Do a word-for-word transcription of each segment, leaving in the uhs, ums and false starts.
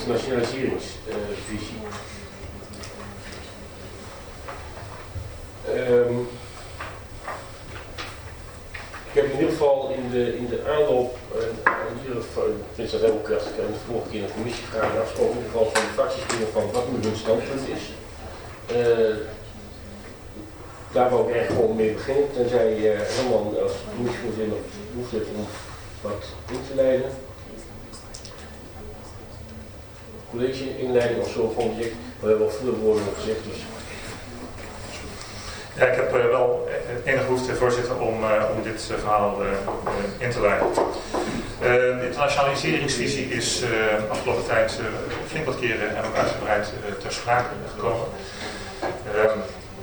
internationaliseringsvisie. Uh, um, ik heb in ieder geval in de, in de aanloop, uh, tenminste dat heb ik als ik de vorige keer in de commissievragen afgesproken, in ieder geval van de fracties van wat nu hun standpunt is. Uh, daar wou ik eigenlijk gewoon mee beginnen, tenzij uh, Herman als commissievoorzitter behoefte heeft om wat in te leiden. College inleiding of zo vond ik, we hebben al veel woorden gezegd. Dus. Ja, ik heb uh, wel enige behoefte, voorzitter, om, uh, om dit uh, verhaal uh, uh, in te leiden. Uh, de internationaliseringsvisie is uh, de afgelopen tijd uh, flink wat keren en ook uitgebreid uh, ter sprake gekomen. Um,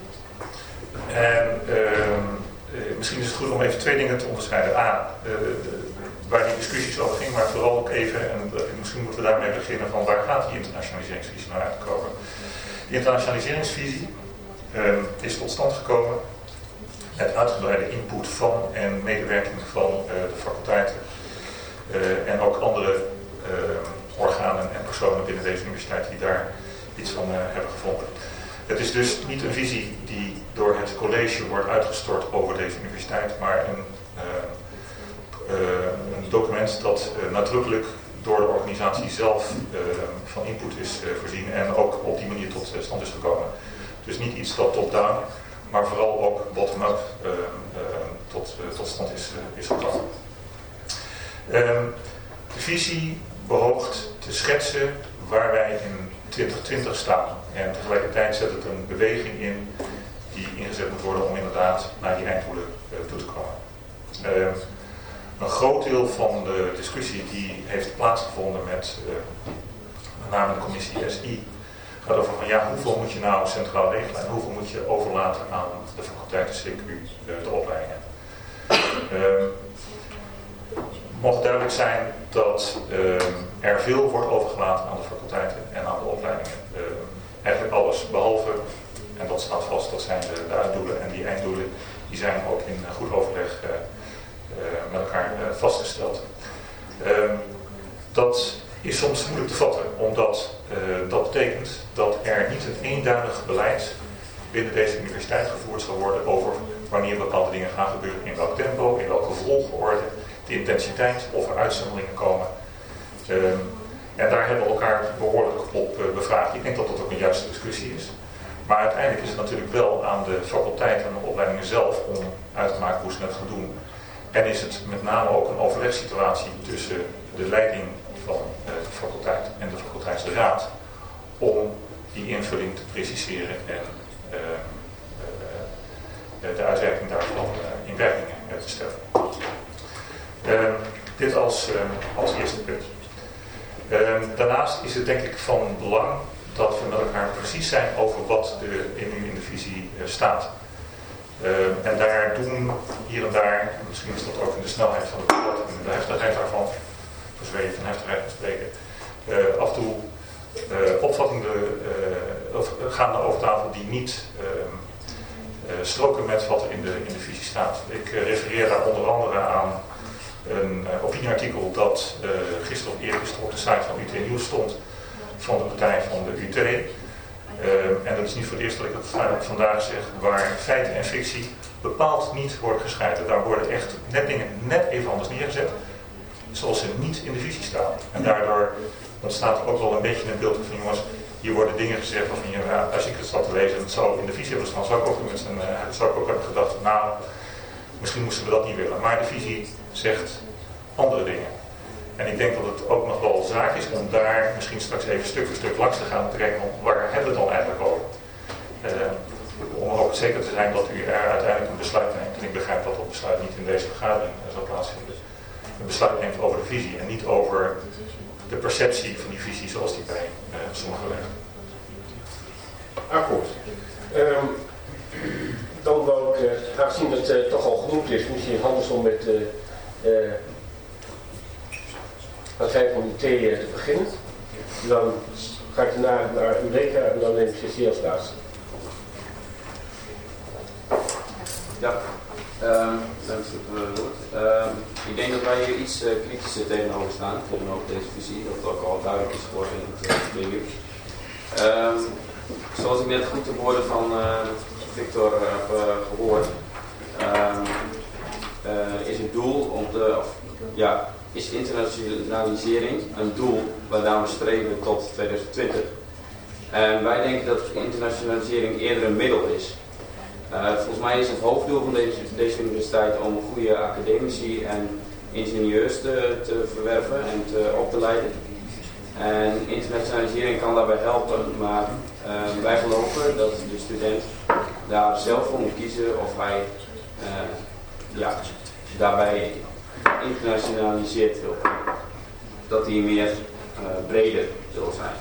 en uh, uh, misschien is het goed om even twee dingen te onderscheiden. A, uh, de, waar die discussies over ging, maar vooral ook even, en uh, misschien moeten we daarmee beginnen, van waar gaat die internationaliseringsvisie nou uitkomen. Die internationaliseringsvisie uh, is tot stand gekomen met uitgebreide input van en medewerking van uh, de faculteiten uh, en ook andere uh, organen en personen binnen deze universiteit die daar iets van uh, hebben gevonden. Het is dus niet een visie die door het college wordt uitgestort over deze universiteit, maar een, uh, uh, een document dat uh, nadrukkelijk door de organisatie zelf uh, van input is uh, voorzien en ook op die manier tot uh, stand is gekomen. Dus niet iets dat top-down, maar vooral ook bottom-up uh, uh, tot, uh, tot stand is, uh, is gekomen. Uh, de visie behoogt te schetsen waar wij in twintig twintig staan. En tegelijkertijd zet het een beweging in die ingezet moet worden om inderdaad naar die einddoelen uh, toe te komen. Uh, een groot deel van de discussie die heeft plaatsgevonden met uh, met name de commissie S I gaat over van ja, hoeveel moet je nou centraal regelen en hoeveel moet je overlaten aan de faculteiten C Q, uh, de opleidingen. Uh, Het mag duidelijk zijn dat uh, er veel wordt overgelaten aan de faculteiten en aan de opleidingen. Uh, eigenlijk alles behalve, en dat staat vast, dat zijn de, de einddoelen. En die einddoelen die zijn ook in goed overleg uh, uh, met elkaar uh, vastgesteld. Uh, dat is soms moeilijk te vatten, omdat uh, dat betekent dat er niet een eenduidig beleid binnen deze universiteit gevoerd zal worden over wanneer bepaalde dingen gaan gebeuren, in welk tempo, in welke volgorde, de intensiteit, of er uitzonderingen komen. Um, en daar hebben we elkaar behoorlijk op uh, bevraagd. Ik denk dat dat ook een juiste discussie is. Maar uiteindelijk is het natuurlijk wel aan de faculteit en de opleidingen zelf om uit te maken hoe ze het gaan doen. En is het met name ook een overlegssituatie tussen de leiding van uh, de faculteit en de faculteitsraad om die invulling te preciseren en uh, uh, de uitwerking daarvan uh, in werking uh, te stellen. Uh, dit als, uh, als eerste punt. Uh, daarnaast is het denk ik van belang dat we met elkaar precies zijn over wat er in, in de visie uh, staat. Uh, en daar doen hier en daar, misschien is dat ook in de snelheid van het debat en de heftigheid daarvan, voor zover je van heftigheid kan spreken, uh, af en toe uh, opvattingen uh, of, gaan er over tafel die niet uh, uh, stroken met wat er in de, in de visie staat. Ik uh, refereer daar onder andere aan een uh, opinieartikel dat uh, gisteren of eergisteren op de site van U T Nieuws stond van de partij van de U T. Uh, en dat is niet voor het eerst dat ik dat vandaag zeg, waar feiten en fictie bepaald niet worden gescheiden. Daar worden echt net dingen net even anders neergezet, zoals ze niet in de visie staan. En daardoor, dat staat ook wel een beetje in het beeld van jongens, hier worden dingen gezegd waarvan je, ja, als ik het zat te lezen, dat zou in de visie hebben staan, zou ik ook, met een, uh, zou ik ook hebben gedacht, nou, misschien moesten we dat niet willen. Maar de visie zegt andere dingen. En ik denk dat het ook nog wel zaak is om daar misschien straks even stuk voor stuk langs te gaan te kijken, waar hebben we het dan eigenlijk over? Uh, om ook zeker te zijn dat u er uiteindelijk een besluit neemt. En ik begrijp dat dat besluit niet in deze vergadering zal plaatsvinden. Een besluit neemt over de visie en niet over de perceptie van die visie zoals die bij uh, sommigen liggen. Akkoord. Um, dan wou ik, uh, aangezien het uh, toch al genoemd is, misschien handelsom met uh, uh, partij van U T uh, te beginnen. Dan ga ik daarna naar Eureka en dan neem ik C C als laatste. Ja, Um, dank voor het woord. Um, ik denk dat wij hier iets uh, kritischer tegenover staan, tegenover deze visie, dat het ook al duidelijk is geworden in het uh, preview. Um, zoals ik net goed de woorden van uh, Victor uh, heb uh, gehoord, um, uh, is het doel om te, of, ja, is internationalisering een doel waarna we streven tot twintig twintig. En wij denken dat internationalisering eerder een middel is. Uh, volgens mij is het hoofddoel van deze, deze universiteit om goede academici en ingenieurs te, te verwerven en te, op te leiden. En internationalisering kan daarbij helpen, maar uh, wij geloven dat de student daar zelf voor moet kiezen of hij uh, ja, daarbij internationaliseerd wil. Dat hij meer uh, breder wil zijn.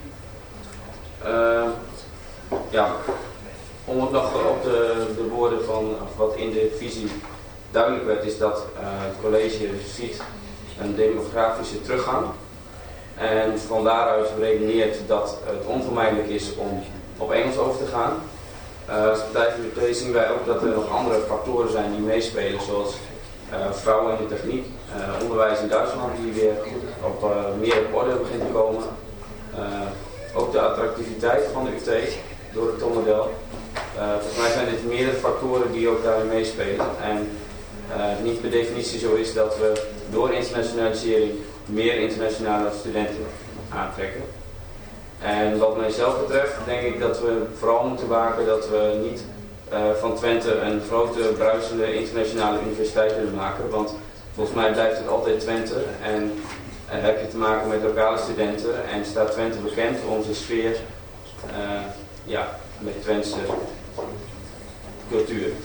Uh, ja. Om het nog op de, de woorden van wat in de visie duidelijk werd, is dat uh, het college ziet een demografische teruggang. En van daaruit redeneert dat het onvermijdelijk is om op Engels over te gaan. Uh, als partij van de P zien wij ook dat er nog andere factoren zijn die meespelen, zoals uh, vrouwen in de techniek, uh, onderwijs in Duitsland die weer op, uh, meer op orde begint te komen. Uh, ook de attractiviteit van de U T door het tolmodel. Uh, volgens mij zijn dit meerdere factoren die ook daarin meespelen. En uh, niet per definitie zo is dat we door internationalisering meer internationale studenten aantrekken. En wat mijzelf betreft denk ik dat we vooral moeten waken dat we niet uh, van Twente een grote bruisende internationale universiteit willen maken. Want volgens mij blijft het altijd Twente en uh, heb je te maken met lokale studenten en staat Twente bekend om zijn sfeer uh, ja, met Twentse cultuur.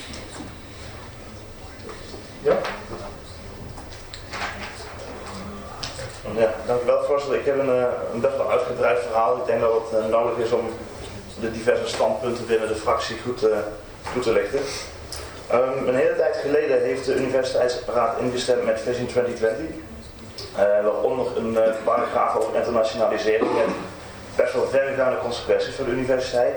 Ja? Ja, dank u wel, voorzitter. Ik heb een, een best wel uitgebreid verhaal. Ik denk dat het uh, nodig is om de diverse standpunten binnen de fractie goed, uh, goed te lichten. Um, een hele tijd geleden heeft de Universiteitsraad ingestemd met Vision twintig twintig. Uh, waaronder een uh, paragraaf over internationalisering met best wel verregaande consequenties voor de universiteit.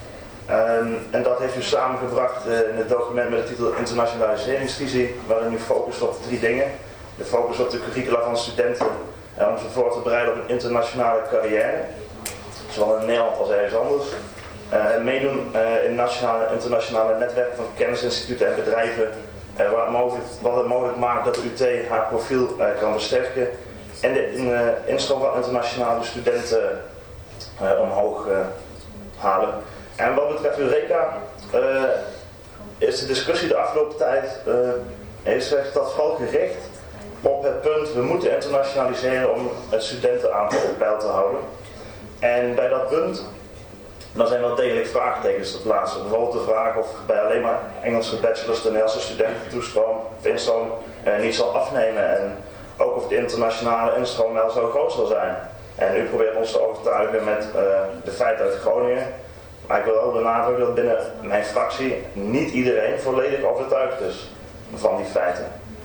Um, en dat heeft u samengebracht uh, in het document met de titel Internationaliseringsvisie, waarin u focust op drie dingen. De focus op de curricula van studenten en om ze voor te bereiden op een internationale carrière, zowel in Nederland als ergens anders. Uh, en meedoen uh, in nationale en internationale netwerken van kennisinstituten en bedrijven, uh, waar het mogelijk, wat het mogelijk maakt dat de U T haar profiel uh, kan versterken en de in, uh, instroom van internationale studenten uh, omhoog uh, halen. En wat betreft Eureka uh, is de discussie de afgelopen tijd uh, heeft zich dat vooral gericht op het punt, we moeten internationaliseren om het studentenaantal op peil te houden. En bij dat punt, dan zijn wel degelijk vraagtekens te plaatsen. Bijvoorbeeld de vraag of bij alleen maar Engelse bachelors de Nederlandse studenten of instroom uh, niet zal afnemen. En ook of de internationale instroom wel zo groot zal zijn. En u probeert ons te overtuigen met uh, de feiten uit Groningen. Maar ik wil wel benadrukken dat binnen mijn fractie niet iedereen volledig overtuigd is van die feiten.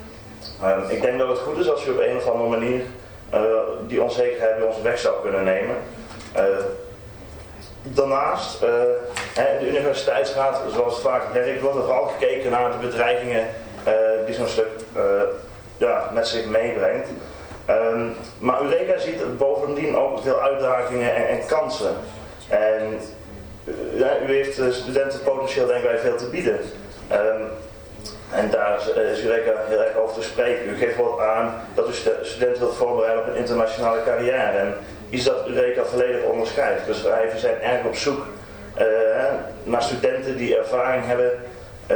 Um, ik denk dat het goed is als u op een of andere manier uh, die onzekerheid bij ons weg zou kunnen nemen. Uh, daarnaast, uh, in de universiteitsraad, zoals het vaak werkt, wordt er vooral gekeken naar de bedreigingen uh, die zo'n stuk uh, ja, met zich meebrengt. Um, maar Eureka ziet bovendien ook veel uitdagingen en, en kansen. En uh, ja, u heeft uh, studenten potentieel denk wij veel te bieden. Um, En daar is Eureka heel erg over te spreken. U geeft wel aan dat u studenten wilt voorbereiden op een internationale carrière. En iets dat Eureka volledig onderscheidt. Dus wij zijn erg op zoek uh, naar studenten die ervaring hebben uh,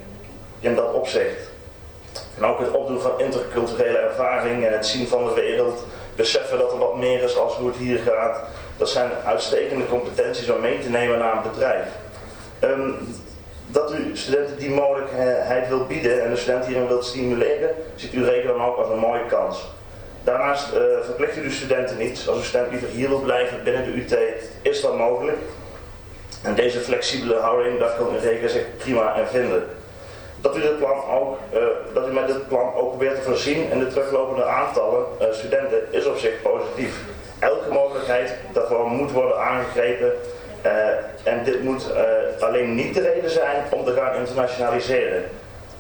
in dat opzicht. En ook het opdoen van interculturele ervaring en het zien van de wereld. Beseffen dat er wat meer is als hoe het hier gaat. Dat zijn uitstekende competenties om mee te nemen naar een bedrijf. Um, Dat u studenten die mogelijkheid wilt bieden en de studenten hierin wilt stimuleren, ziet u Eureka dan ook als een mooie kans. Daarnaast uh, verplicht u de studenten niet. Als uw student liever hier wil blijven binnen de U T, is dat mogelijk. En deze flexibele houding, daar kan Eureka zich prima in vinden. Dat u, dit plan ook, uh, dat u met dit plan ook probeert te voorzien in de teruglopende aantallen uh, studenten is op zich positief. Elke mogelijkheid daarvoor moet worden aangegrepen. Uh, en dit moet uh, alleen niet de reden zijn om te gaan internationaliseren.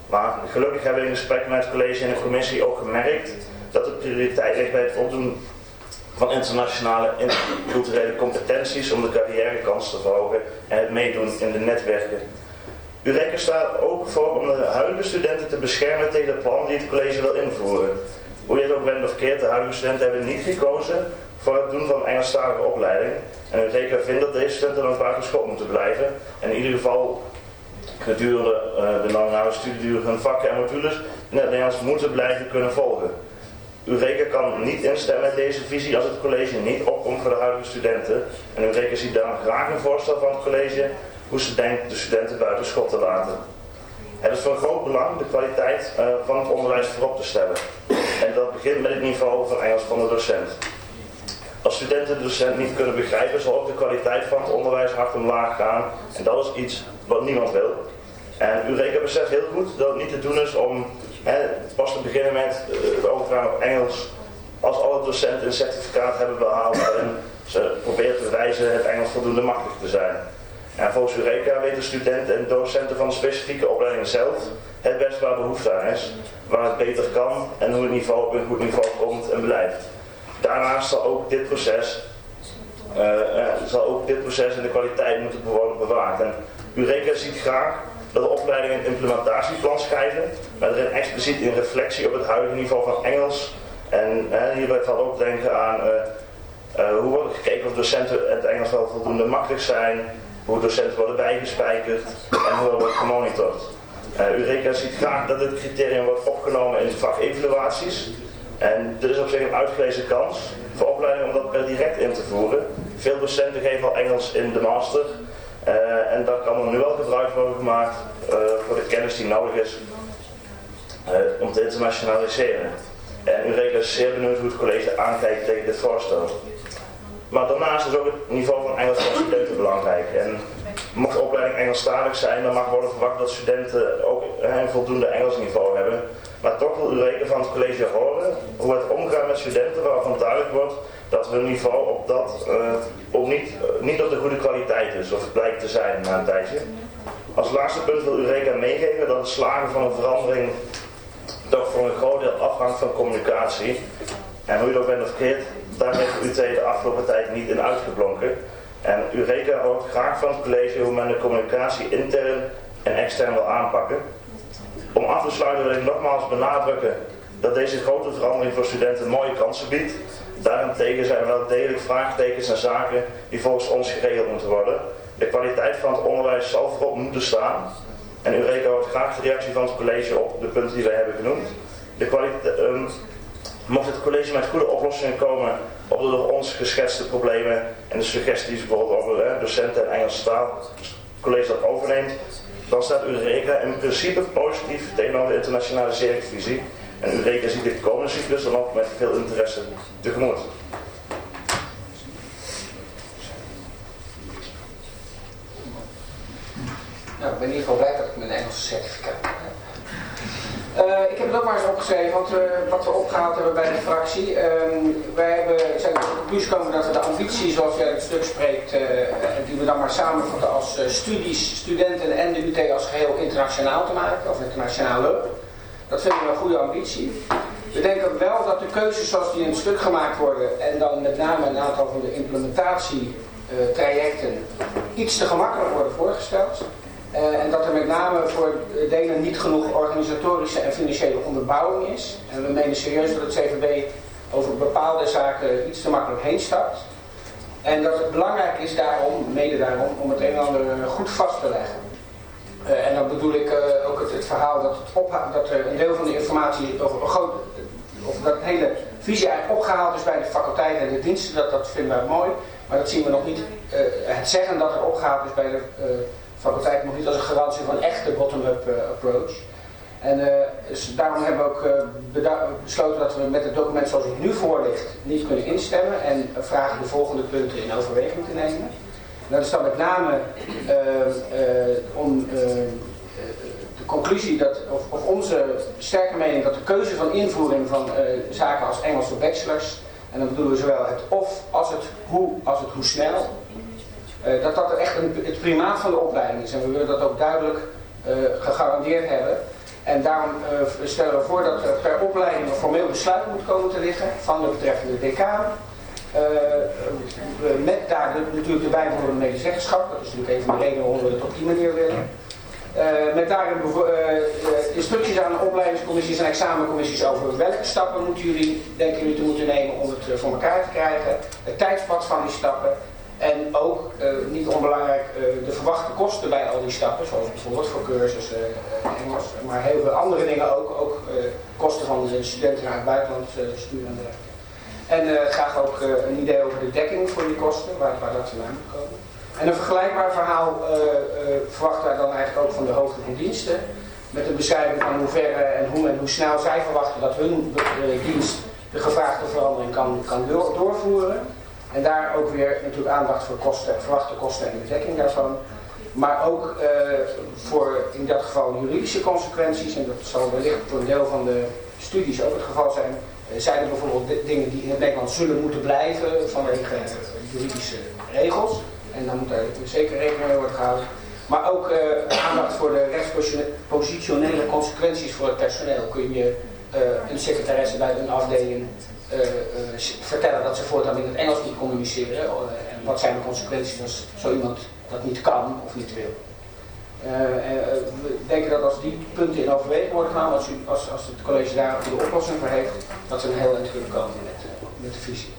Maar gelukkig hebben we in gesprek met het college en de commissie ook gemerkt dat de prioriteit ligt bij het opdoen van internationale en culturele competenties om de carrièrekans te verhogen en het meedoen in de netwerken. Eureka staat ook voor om de huidige studenten te beschermen tegen de plannen die het college wil invoeren. Hoe je het ook bent of keert, de huidige studenten hebben niet gekozen voor het doen van een Engelstalige opleiding. En Eureka vindt dat deze studenten dan buiten school moeten blijven. En in ieder geval gedurende uh, de nominale studieduur hun vakken en modules in het Nederlands moeten blijven kunnen volgen. Eureka kan niet instemmen met deze visie als het college niet opkomt voor de huidige studenten. En Eureka ziet dan graag een voorstel van het college hoe ze denkt de studenten buiten school te laten. Het is van groot belang de kwaliteit uh, van het onderwijs voorop te stellen. En dat begint met het niveau van Engels van de docent. Als studenten de docent niet kunnen begrijpen, zal ook de kwaliteit van het onderwijs hard omlaag gaan. En dat is iets wat niemand wil. En Eureka beseft heel goed dat het niet te doen is om hè, pas te beginnen met uh, overgaan op Engels als alle docenten een certificaat hebben behaald en ze proberen te bewijzen het Engels voldoende makkelijk te zijn. En volgens Eureka weten studenten en docenten van de specifieke opleiding zelf het best waar behoefte aan is, waar het beter kan en hoe het niveau op een goed niveau komt en blijft. Daarnaast zal ook dit proces, uh, uh, zal ook dit proces en de kwaliteit moeten worden bewaard. En Eureka ziet graag dat de opleidingen een implementatieplan schrijven, maar erin expliciet in reflectie op het huidige niveau van Engels. En uh, hierbij valt ook denken aan uh, uh, hoe wordt gekeken of docenten het Engels wel voldoende makkelijk zijn, hoe docenten worden bijgespijkerd en hoe wordt gemonitord. Uh, Eureka ziet graag dat dit criterium wordt opgenomen in de vakevaluaties. En dit is op zich een uitgelezen kans voor opleidingen om dat per direct in te voeren. Veel docenten geven al Engels in de master. Uh, en daar kan er nu al gebruik worden gemaakt uh, voor de kennis die nodig is uh, om te internationaliseren. En Eureka is zeer benieuwd hoe het college aankijkt tegen dit voorstel. Maar daarnaast is ook het niveau van Engels van studenten belangrijk. En mocht de opleiding Engelstalig zijn, dan mag worden verwacht dat studenten ook een voldoende Engels niveau hebben. Maar toch wil Eureka van het college horen hoe het omgaat met studenten waarvan duidelijk wordt dat hun niveau op dat uh, op niet, uh, niet op de goede kwaliteit is, of het blijkt te zijn na een tijdje. Als laatste punt wil Eureka meegeven dat het slagen van een verandering toch voor een groot deel afhangt van communicatie. En hoe je het ook bent of keert, daar heeft U T de afgelopen tijd niet in uitgeblonken. En Eureka hoort graag van het college hoe men de communicatie intern en extern wil aanpakken. Om af te sluiten wil ik nogmaals benadrukken dat deze grote verandering voor studenten mooie kansen biedt. Daarentegen zijn er wel degelijk vraagtekens en zaken die volgens ons geregeld moeten worden. De kwaliteit van het onderwijs zal voorop moeten staan. En Eureka hoort graag de reactie van het college op de punten die wij hebben genoemd. De kwaliteit, um, mocht het college met goede oplossingen komen op de door ons geschetste problemen en de suggesties bijvoorbeeld over eh, docenten en Engelse taal, dus het college dat overneemt, dan staat Eureka in principe positief tegenover de internationaliseringsvisie. En Eureka ziet de komende cyclus dan ook met veel interesse tegemoet. Nou, ik ben in ieder geval blij dat ik mijn Engelse certificaat heb. Uh, ik heb het ook maar eens opgeschreven, want uh, wat we opgehaald hebben bij de fractie. Uh, wij hebben, zijn tot de conclusie gekomen dat we de ambitie, zoals jij het stuk spreekt, uh, die we dan maar samenvatten als uh, studies, studenten en de U T als geheel internationaal te maken, of internationale. Dat vinden we een goede ambitie. We denken wel dat de keuzes zoals die in het stuk gemaakt worden, en dan met name een aantal van de implementatietrajecten, uh, iets te gemakkelijk worden voorgesteld. Uh, en dat er met name voor delen niet genoeg organisatorische en financiële onderbouwing is. En we menen serieus dat het C V B over bepaalde zaken iets te makkelijk heen stapt. En dat het belangrijk is daarom, mede daarom, om het een en ander goed vast te leggen. Uh, en dan bedoel ik uh, ook het, het verhaal dat, het opha- dat er een deel van de informatie, of, een groot, of dat de hele visie eigenlijk opgehaald is bij de faculteiten en de diensten, dat, dat vinden wij mooi. Maar dat zien we nog niet, uh, het zeggen dat er opgehaald is bij de uh, faculteit nog niet als een garantie van een echte bottom-up uh, approach. En uh, dus daarom hebben we ook uh, beda- besloten dat we met het document zoals het nu voor ligt niet kunnen instemmen en uh, vragen de volgende punten in overweging te nemen. En dat is dan met name uh, uh, om uh, de conclusie dat, of, of onze sterke mening dat de keuze van invoering van uh, zaken als Engelse bachelors, en dan bedoelen we zowel het of als het hoe als het hoe snel, Uh, dat dat echt een, het primaat van de opleiding is. En we willen dat ook duidelijk uh, gegarandeerd hebben. En daarom uh, stellen we voor dat er per opleiding een formeel besluit moet komen te liggen van de betreffende decaan. Uh, met daar de, natuurlijk de bijbehorende medezeggenschap. Dat is natuurlijk een van de redenen waarom we het op die manier willen. Uh, met daarin uh, instructies aan de opleidingscommissies en examencommissies over welke stappen moeten jullie, denken jullie te moeten nemen om het uh, voor elkaar te krijgen. Het tijdspad van die stappen. En ook, uh, niet onbelangrijk, uh, de verwachte kosten bij al die stappen. Zoals bijvoorbeeld voor cursussen, uh, Engels. Maar heel veel andere dingen ook. Ook uh, kosten van de studenten naar het buitenland uh, sturen. En uh, graag ook uh, een idee over de dekking voor die kosten. Waar, waar dat vandaan moet komen. En een vergelijkbaar verhaal uh, uh, verwachten wij dan eigenlijk ook van de hoofden van diensten. Met een beschrijving van hoe ver en hoe en hoe snel zij verwachten dat hun uh, dienst de gevraagde verandering kan, kan door, doorvoeren. En daar ook weer natuurlijk aandacht voor kosten, verwachte kosten en de dekking daarvan. Maar ook uh, voor in dat geval juridische consequenties. En dat zal wellicht voor een deel van de studies ook het geval zijn. Uh, zijn er bijvoorbeeld dingen die in het Nederland zullen moeten blijven vanwege uh, juridische regels. En dan moet er zeker rekening mee worden gehouden. Maar ook uh, aandacht voor de rechtspositionele consequenties voor het personeel. Kun je uh, een secretaresse bij een afdeling uh, uh, vertellen dat ze voortaan in het Engels moet communiceren. Uh, en wat zijn de consequenties als zo iemand dat niet kan of niet wil. Uh, uh, we denken dat als die punten in overweging worden genomen, als, u, als, als het college daar een goede oplossing voor heeft, dat we een heel eind kunnen komen met, uh, met de visie.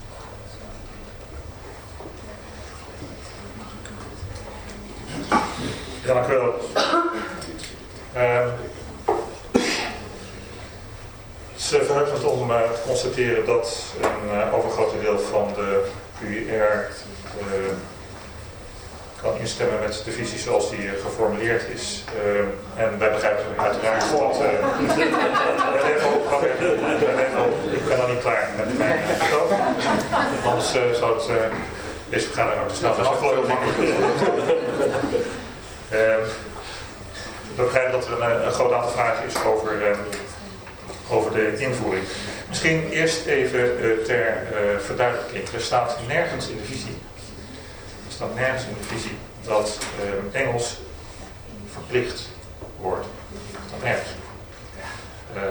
Ja, dank u wel. Uh, het verheugt me om uh, te constateren dat een uh, overgrote deel van de Q I R uh, kan instemmen met de visie zoals die uh, geformuleerd is. Uh, en wij begrijpen uiteraard dat... Uh, ik ben nog niet klaar met mijn vertoog. Anders uh, zou het... Uh, deze vergadering ook te snel zijn afgelopen. Uh, we begrijpen dat er een, een groot aantal vragen is over, uh, over de invoering. Misschien eerst even uh, ter uh, verduidelijking. Er staat nergens in de visie, er staat nergens in de visie dat uh, Engels verplicht wordt. Er staat nergens. Uh,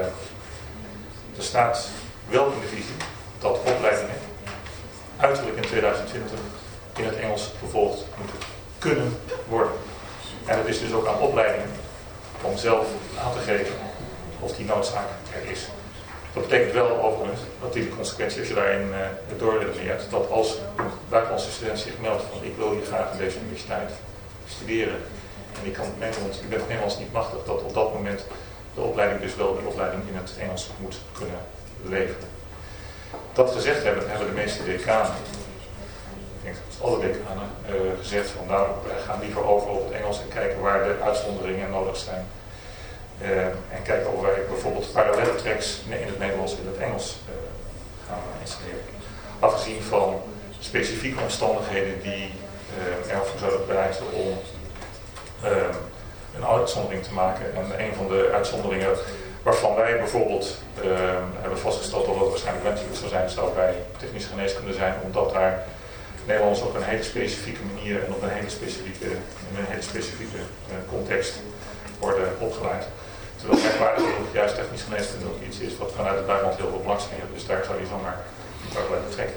er staat wel in de visie dat opleidingen uiterlijk in tweeduizend twintig in het Engels gevolgd moeten kunnen worden. En het is dus ook aan opleidingen om zelf aan te geven of die noodzaak er is. Dat betekent wel overigens dat die de consequentie, als je daarin uh, doorredeneert, dat als een buitenlandse student zich meldt van ik wil hier graag in deze universiteit studeren en ik, kan Nederlands, ik ben het Nederlands niet machtig, dat op dat moment de opleiding dus wel die opleiding in het Engels moet kunnen leveren. Dat gezegd hebben, hebben de meeste decanen, ik denk dat alle decanen, uh, gezegd van nou, wij gaan liever over op het Engels en kijken waar de uitzonderingen nodig zijn. Uh, en kijken of wij bijvoorbeeld parallelle tracks in het Nederlands en in het Engels uh, gaan installeren. Afgezien van specifieke omstandigheden die uh, ervoor zouden pleiten om uh, een uitzondering te maken. En een van de uitzonderingen waarvan wij bijvoorbeeld uh, hebben vastgesteld dat het waarschijnlijk wenselijk zou zijn, zou bij technische geneeskunde zijn, omdat daar Nederlands op een hele specifieke manier en op een hele specifieke, in een hele specifieke uh, context worden opgeleid. Terwijl merkwaardig juist technische geneeskunde ook iets is wat vanuit het buitenland heel veel belangstelling heeft. Dus daar zou je zomaar een parallelle trek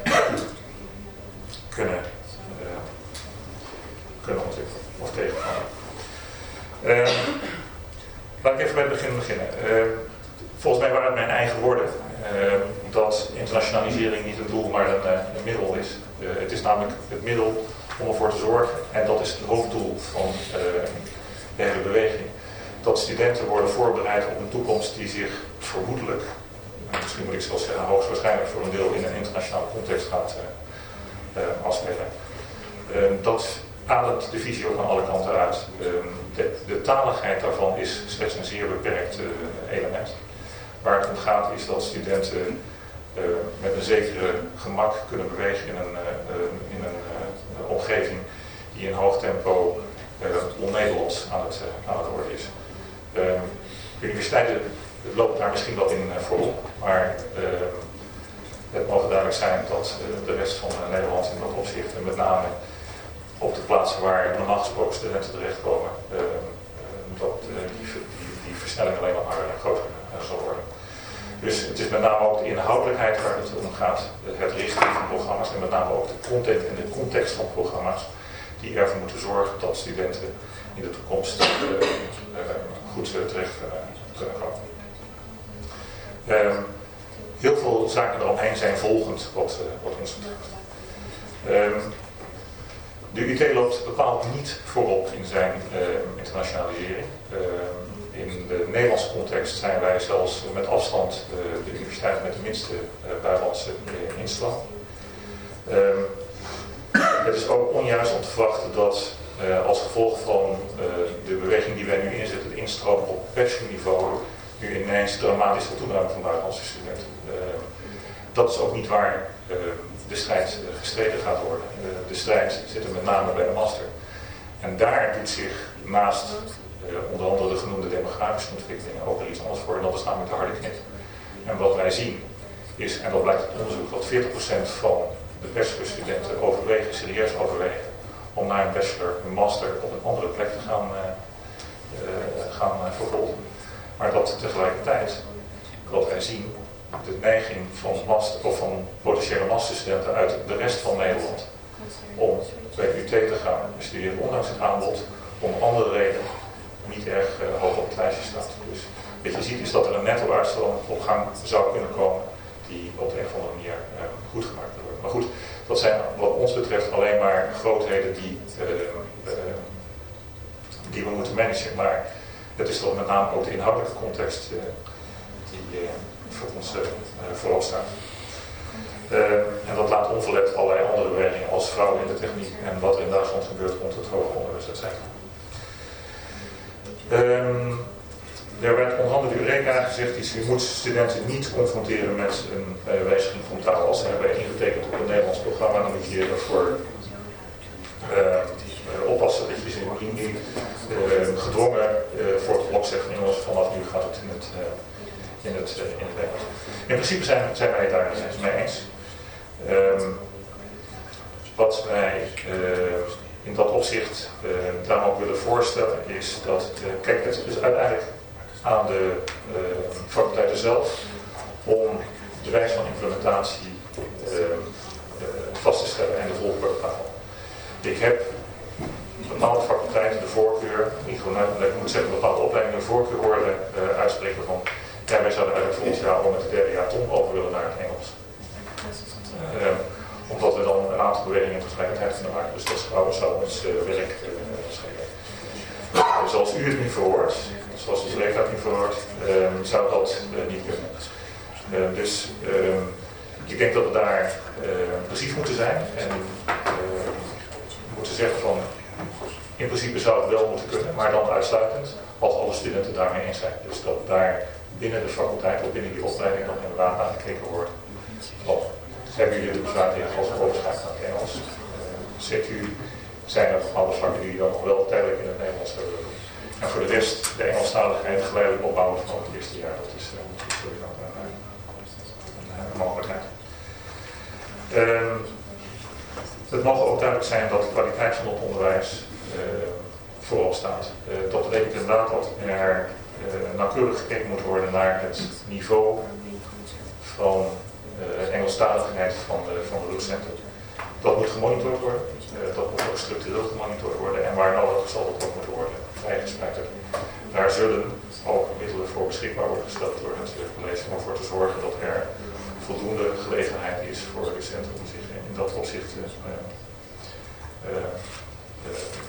kunnen, uh, kunnen ontwikkelen of tegenkomen. Uh, laat ik even bij het begin beginnen. Uh, volgens mij waren het mijn eigen woorden uh, dat internationalisering niet een doel maar een, uh, een middel is. Uh, het is namelijk het middel om ervoor te zorgen, en dat is het hoofddoel van uh, de hele beweging, dat studenten worden voorbereid op een toekomst die zich vermoedelijk, misschien moet ik zelfs zeggen hoogstwaarschijnlijk voor een deel in een internationale context gaat uh, uh, afspelen. Uh, dat ademt de visie ook aan alle kanten uit. Uh, de, de taligheid daarvan is slechts een zeer beperkt uh, element. Waar het om gaat is dat studenten uh, met een zekere gemak kunnen bewegen in een, uh, in een uh, omgeving die in hoog tempo uh, on-Nederlands aan het, uh, aan het worden is. Uh, de universiteiten lopen daar misschien wat in uh, voorop, maar uh, het mogen duidelijk zijn dat uh, de rest van uh, Nederland in dat opzicht, en met name op de plaatsen waar normaal gesproken studenten terechtkomen, uh, uh, dat uh, die, die die versnelling alleen nog maar groter uh, zal worden. Dus het is met name ook de inhoudelijkheid waar het om gaat, het richten van programma's en met name ook de content en de context van programma's die ervoor moeten zorgen dat studenten in de toekomst uh, uh, goed uh, terecht uh, kunnen komen. Uh, heel veel zaken eromheen zijn volgend wat, uh, wat ons betreft. Uh, de U T loopt bepaald niet voorop in zijn uh, internationalisering. Uh, in de Nederlandse context zijn wij zelfs met afstand uh, de universiteit met de minste uh, buitenlandse uh, instroom. Uh, het is ook onjuist om te verwachten dat uh, als gevolg van uh, de beweging die wij nu inzetten, de instroom op bachelorniveau, nu ineens dramatisch zal toenemen van buitenlandse studenten. Uh, dat is ook niet waar uh, de strijd uh, gestreden gaat worden. Uh, de strijd zit er met name bij de master. En daar doet zich naast uh, onder andere de genoemde demografische ontwikkelingen ook iets anders voor. En dat is namelijk de harde knip. En wat wij zien is, en dat blijkt uit onderzoek, dat veertig procent van de bachelorstudenten overwegen, serieus overwegen, om na een bachelor, een master op een andere plek te gaan, uh, uh, gaan uh, vervolgen. Maar dat tegelijkertijd, wat wij zien, de neiging van, master, of van potentiële masterstudenten uit de rest van Nederland om bij U T te gaan studeren, ondanks het aanbod, om andere redenen niet erg uh, hoog op het lijstje staat. Dus wat je ziet is dat er een netto-uitstroom op gang zou kunnen komen die op de een of andere manier uh, goed gemaakt wordt. Maar goed, dat zijn wat ons betreft alleen maar grootheden die, uh, uh, die we moeten managen. Maar het is toch met name ook de inhoudelijke context uh, die uh, voor ons uh, voorop staat. Uh, en dat laat onverlet allerlei andere bewegingen als vrouwen in de techniek en wat er in Duitsland gebeurt rond het hoger onderwijs, et cetera. Um, Er werd onder andere de Eureka gezegd, is, je moet studenten niet confronteren met een uh, wijziging van taal. Als ze hebben ingetekend op een Nederlands programma, dan moet je ervoor uh, uh, oppassen dat je ze niet uh, gedwongen uh, voor het blok zegt van jongens, vanaf nu gaat het in het, uh, in het, uh, in het Nederlands. In principe zijn, zijn wij het daar mee eens. Um, wat wij uh, in dat opzicht uh, daarom ook willen voorstellen is dat, uh, kijk, het is uiteindelijk aan de uh, faculteiten zelf om de wijze van implementatie uh, uh, vast te stellen en de volgorde te bepalen. Ik heb bepaalde faculteiten de voorkeur, niet gewoon, ik moet zeggen bepaalde opleidingen de voorkeur horen uh, uitspreken van ja, wij zouden eigenlijk volgend jaar al met het derde jaar Tom over willen naar het Engels. Uh, omdat we dan een aantal bewegingen in tegelijkertijd kunnen maken. Dus dat zou, zou ons uh, werk uh, schelen. Uh, zoals u het nu verhoort, zoals de collega nu verhoort, uh, zou dat uh, niet kunnen. Uh, dus uh, ik denk dat we daar uh, precies moeten zijn en uh, moeten zeggen van in principe zou het wel moeten kunnen, maar dan uitsluitend als alle studenten daarmee eens zijn. Dus dat daar binnen de faculteit of binnen die opleiding nog inderdaad aan gekeken wordt. Of hebben jullie de bezwaar tegen als we overschakelen naar het Engels? Uh, C Q zijn er bepaalde vakken die dan nog wel tijdelijk in het Nederlands hebben. En voor de rest, de Engelstaligheid geleidelijk opbouwen van het eerste jaar, dat is sowieso uh, een, een, een mogelijkheid. Uh, het mag ook duidelijk zijn dat de kwaliteit van het onderwijs uh, voorop staat. Uh, dat betekent inderdaad dat er uh, nauwkeurig gekeken moet worden naar het niveau van uh, Engelstaligheid van de, van de docenten. Dat moet gemonitord worden. Uh, dat moet ook structureel gemonitord worden en waar nodig zal dat ook moeten worden vrijgespijkerd. Daar zullen ook middelen voor beschikbaar worden gesteld door het college om ervoor te zorgen dat er voldoende gelegenheid is voor docenten om zich in dat opzicht uh, uh, uh,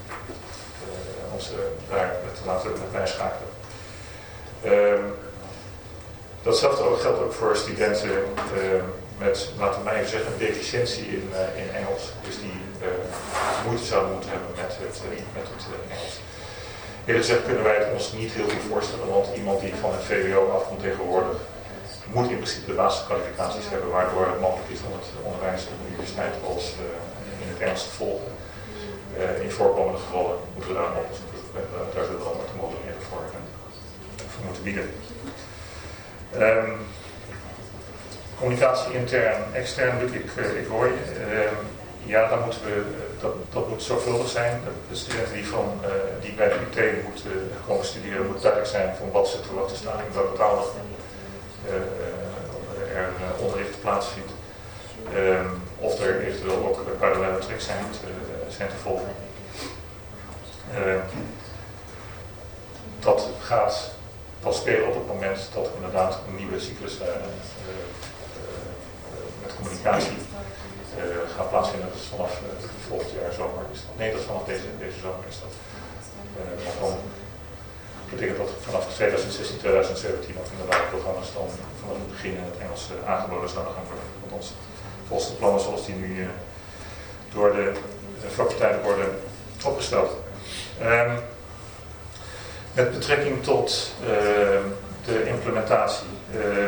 uh, ons uh, daar te laten bijschakelen. Uh, datzelfde ook geldt ook voor studenten uh, met, laten we maar even zeggen, een deficiëntie in, uh, in Engels. Dus die uh, moeite zouden moeten hebben met het, uh, met het uh, Engels. Eerlijk gezegd kunnen wij het ons niet heel goed voorstellen, want iemand die van het V W O afkomt tegenwoordig moet in principe de basiskwalificaties hebben, waardoor het mogelijk is om het onderwijs op de universiteit als uh, in het Engels te volgen. Uh, in voorkomende gevallen moeten we daar een oplossing voor uh, daar zullen we dan met de mogelijkheden voor, uh, voor moeten bieden. Um, communicatie intern, extern, Luc, ik, uh, ik hoor je. Uh, Ja, dan moeten we, dat, dat moet zorgvuldig zijn. De studenten die, van, uh, die bij de U T moeten uh, komen studeren, moet duidelijk zijn van wat ze te wachten staan, in welke taal uh, uh, er uh, onderricht plaatsvindt. Um, of er eventueel ook parallele tracks zijn, te, zijn te volgen. Uh, dat gaat pas spelen op het moment dat er inderdaad een nieuwe cyclus uh, uh, uh, met communicatie uh, gaat plaatsvinden. Dat is vanaf uh, volgend jaar zomer is dat. Nee, dat is vanaf deze, deze zomer is dat. Uh, maar dan betekent dat vanaf twintig zestien, twintig zeventien ook inderdaad programma's dan vanaf het begin in het Engels uh, aangeboden zouden gaan worden. Want ons, volgens de plannen zoals die nu uh, door de, de faculteiten worden opgesteld. Um, met betrekking tot uh, de implementatie. Uh,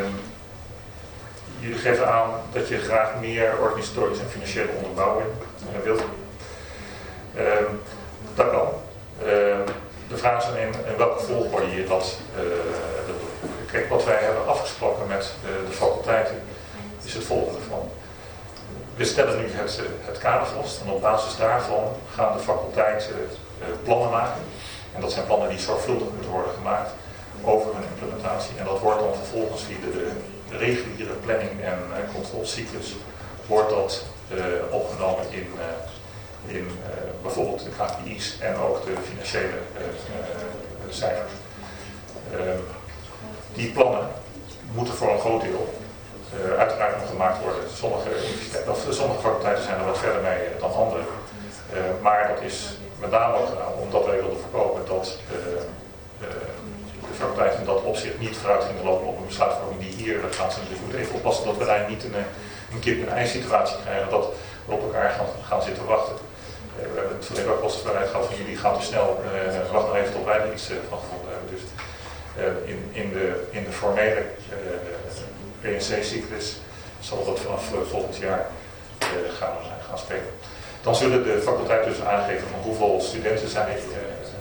jullie geven aan dat je graag meer organisatorische en financiële onderbouwing uh, wilt. Uh, dat kan. Uh, de vraag is dan in, in welke volgorde je dat uh, wilt doen. Kijk, wat wij hebben afgesproken met uh, de faculteiten is het volgende van. We stellen nu het, het kader vast en op basis daarvan gaan de faculteiten uh, plannen maken. En dat zijn plannen die zorgvuldig moeten worden gemaakt over hun implementatie. En dat wordt dan vervolgens via de, de reguliere planning en uh, controlecyclus wordt dat uh, opgenomen in, uh, in uh, bijvoorbeeld de K P I's en ook de financiële uh, uh, cijfers. Uh, die plannen moeten voor een groot deel uh, uiteraard nog gemaakt worden. Sommige, of, sommige faculteiten zijn er wat verder mee dan andere. Uh, maar dat is met name ook gedaan omdat wij wilden voorkomen dat uh, uh, de faculteiten in dat opzicht niet vooruit gingen lopen op een besluitvorming die hier, dat gaan ze natuurlijk moeten even oppassen dat we daar niet een, een kip-en-ei situatie krijgen, dat we op elkaar gaan, gaan zitten wachten. Uh, we hebben het verleden ook wel eens vanuit gehad van jullie gaan te snel, uh, wacht nog even tot wij er iets uh, van gevonden hebben. Dus uh, in, in, de, in de formele uh, P N C-cyclus zal dat vanaf uh, volgend jaar uh, gaan, gaan spelen. Dan zullen de faculteiten dus aangeven van hoeveel studenten zij uh,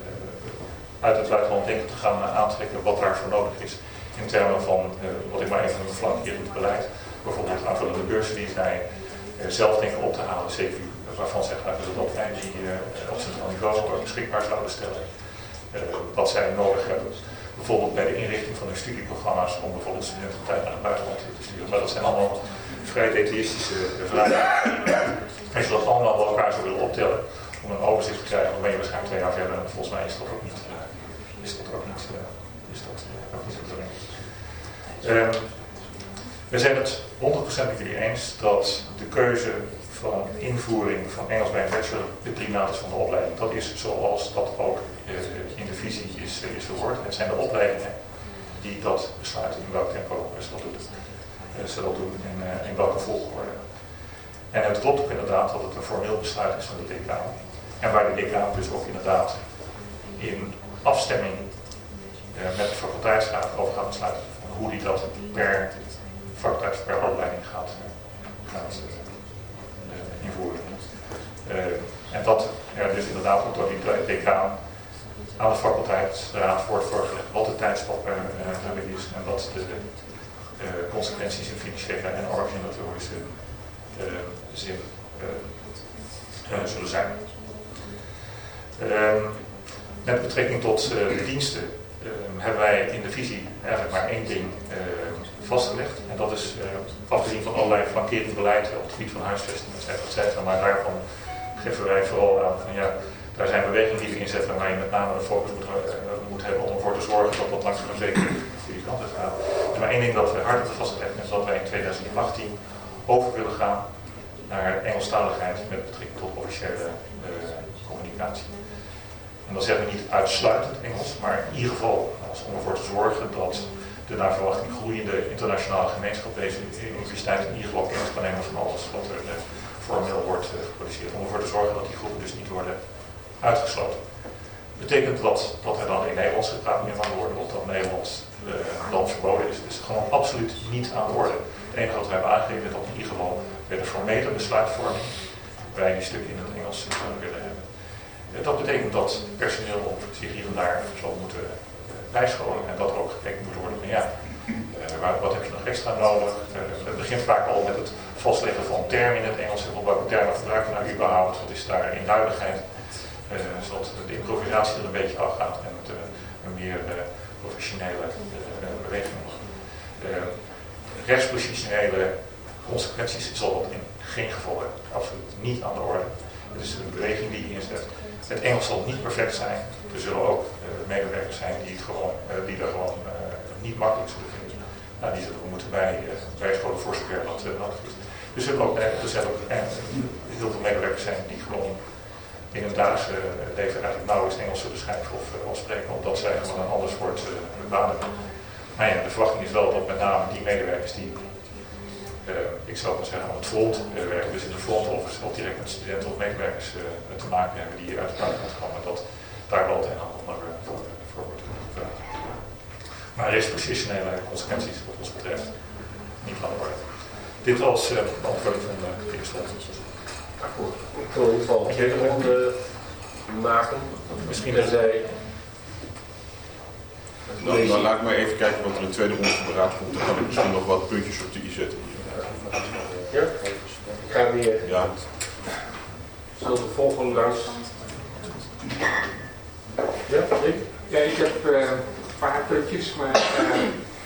uit het buitenland denken te gaan uh, aantrekken, wat daarvoor nodig is. In termen van, uh, wat ik maar even een flankeer in het beleid, bijvoorbeeld aanvullende beurzen die zij uh, zelf denken op te halen, C Q, waarvan zij graag willen dat wij die uh, op centraal niveau beschikbaar zouden stellen. Uh, wat zij nodig hebben. Bijvoorbeeld bij de inrichting van hun studieprogramma's om bijvoorbeeld studententijd naar het buitenland te sturen. Maar dat zijn allemaal vrij detaïstische uh, vragen. Als je dat allemaal bij elkaar zou willen optellen om een overzicht te krijgen, dan ben je waarschijnlijk twee jaar verder. En volgens mij is dat ook niet, uh, is dat ook niet, uh, is dat, uh, ook niet zo dringend. Uh, we zijn het honderd procent met jullie eens dat de keuze van invoering van Engels bij een bachelor de primaat is van de opleiding. Dat is zoals dat ook uh, in de visie is, uh, is verwoord. Het zijn de opleidingen die dat besluiten in welk tempo ze dat doen, uh, ze dat doen en uh, in welke volgorde. En het klopt ook inderdaad dat het een formeel besluit is van de decaan. En waar de decaan dus ook inderdaad in afstemming uh, met de faculteitsraad over gaat besluiten. Hoe die dat per faculteit, per opleiding gaat, uh, gaat uh, uh, invoeren. Uh, en dat er dus inderdaad ook door die decaan aan de faculteitsraad wordt voorgelegd wat de tijdspad er uh, is en wat de uh, consequenties in financiële en organisatorische Uh, zin uh, uh, zullen zijn. Uh, met betrekking tot uh, de diensten uh, hebben wij in de visie eigenlijk maar één ding uh, vastgelegd. En dat is uh, afgezien van allerlei flankerend beleid op het gebied van huisvesting, et cetera, et cetera. Maar daarvan geven wij vooral aan van ja, daar zijn bewegingen die we inzetten waar je met name de focus moet, uh, moet hebben om ervoor te zorgen dat dat langzaam zeker de goede kant uit gaat. Er is maar één ding dat we hard hebben vastgelegd en dat wij in twintig achttien over willen gaan naar Engelstaligheid met betrekking tot officiële uh, communicatie. En dan zeggen we niet uitsluitend Engels, maar in ieder geval als om ervoor te zorgen dat de naar verwachting groeiende internationale gemeenschap deze universiteit in ieder geval kennis kan nemen van alles wat er uh, formeel wordt uh, geproduceerd. Om ervoor te zorgen dat die groepen dus niet worden uitgesloten. Betekent dat dat er dan in Nederlands gepraat meer mag worden of dat Nederlands uh, dan verboden is. Dus gewoon absoluut niet aan de orde. Het enige wat we hebben aangegeven is dat in ieder geval bij de formele besluitvorming wij die stukken in het Engels willen hebben. Dat betekent dat personeel zich hier en daar zal moeten bijscholen en dat er ook gekeken moet worden. Maar ja, Waar, wat heb je nog extra nodig? Uh, het begint vaak al met het vastleggen van termen in het Engels. Welke termen gebruiken we nou überhaupt? Wat is daar eenduidigheid? Uh, zodat de improvisatie er een beetje afgaat en het, uh, een meer uh, professionele uh, beweging is. Uh, rechtspositionele consequenties zal dat in geen geval absoluut niet aan de orde. Het is een beweging die je inzet. Het Engels zal niet perfect zijn. Er zullen ook uh, medewerkers zijn die, het gewoon, uh, die er gewoon uh, niet makkelijk zullen vinden. Nou, die zullen we moeten bij, uh, bijscholen voor zover dat uh, nodig is. Dus er zullen ook, uh, er zullen ook uh, heel veel medewerkers zijn die gewoon in hun dagelijkse leven eigenlijk nauwelijks Engels zullen schrijven of, uh, of spreken, omdat zij gewoon een ander soort uh, baan hebben. Maar ja, de verwachting is wel dat met name die medewerkers die, uh, ik zou maar zeggen, aan het front uh, werken, dus in de front office of direct met studenten of medewerkers uh, te maken hebben die uit het buitenland komen, dat daar wel het een en ander voor, voor wordt gevraagd. Maar rechtspositionele consequenties wat ons betreft niet aan de orde. Dit als uh, beantwoording van de eerste ronde. Ik wil in ieder geval een tweede ronde maken. Misschien dat zij... Nou, dan laat ik maar even kijken wat er in de tweede ronde van de raad komt. Dan kan ik misschien nog wat puntjes op de i zetten. Ja? Ik ga weer... Ja. Zullen we volgen langs? Ja, ik? Ja, ik heb uh, een paar puntjes, maar uh,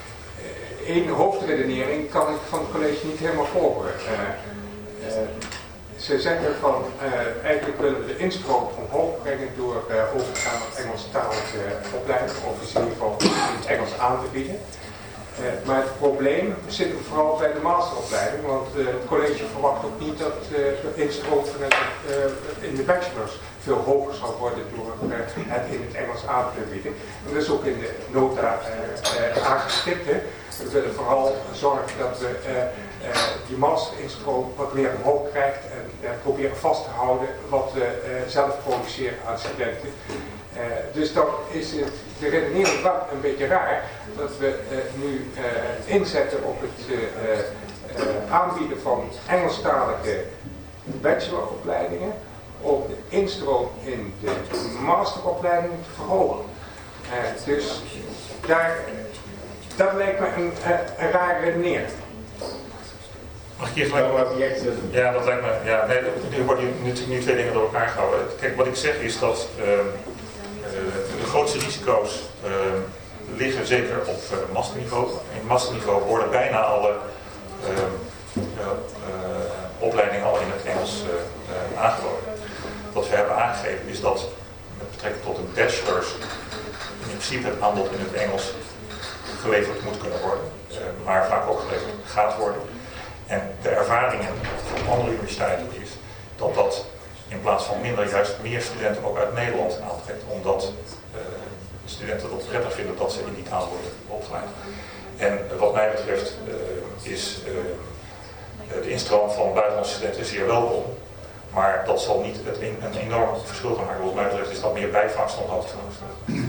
één hoofdredenering kan ik van het college niet helemaal volgen. Uh, uh, ze zeggen van, uh, eigenlijk willen we de instroom omhoog brengen door uh, over te gaan op Engelstalige opleiding, of in ieder geval in het Engels aan te bieden. Uh, maar het probleem zit vooral bij de masteropleiding, want uh, het college verwacht ook niet dat uh, de instroom vanuit uh, in de bachelors veel hoger zal worden door uh, het in het Engels aan te bieden. En dat is ook in de nota uh, uh, aangestipt. Hè. We willen vooral zorgen dat we uh, uh, die masterinstroom wat meer omhoog krijgt en uh, proberen vast te houden wat we uh, zelf produceren aan studenten. Uh, dus dan is het, de redenering wel een beetje raar dat we uh, nu uh, inzetten op het uh, uh, aanbieden van Engelstalige bacheloropleidingen om de instroom in de masteropleidingen te verhogen. Uh, dus daar, dat lijkt me een, een rare redenering. Mag ik hier gelijk maar... Ja, dat lijkt me... Ja, nee, er worden nu, nu twee dingen door elkaar gehouden. Kijk, wat ik zeg is dat uh, uh, de grootste risico's uh, liggen zeker op uh, masterniveau. In masterniveau worden bijna alle uh, uh, uh, opleidingen al in het Engels uh, uh, aangeboden. Wat we hebben aangegeven is dat met betrekking tot een bachelor's in principe het aanbod in het Engels geleverd moet kunnen worden, uh, maar vaak ook geleverd gaat worden. En de ervaringen van andere universiteiten is dat dat in plaats van minder juist meer studenten ook uit Nederland aantrekt, omdat uh, studenten het prettig vinden dat ze in die taal worden opgeleid. En uh, wat mij betreft uh, is uh, de instroom van buitenlandse studenten zeer welkom, maar dat zal niet het een, een enorm verschil gaan maken. Wat mij betreft is dat meer bijvangst dan hoofdvangst.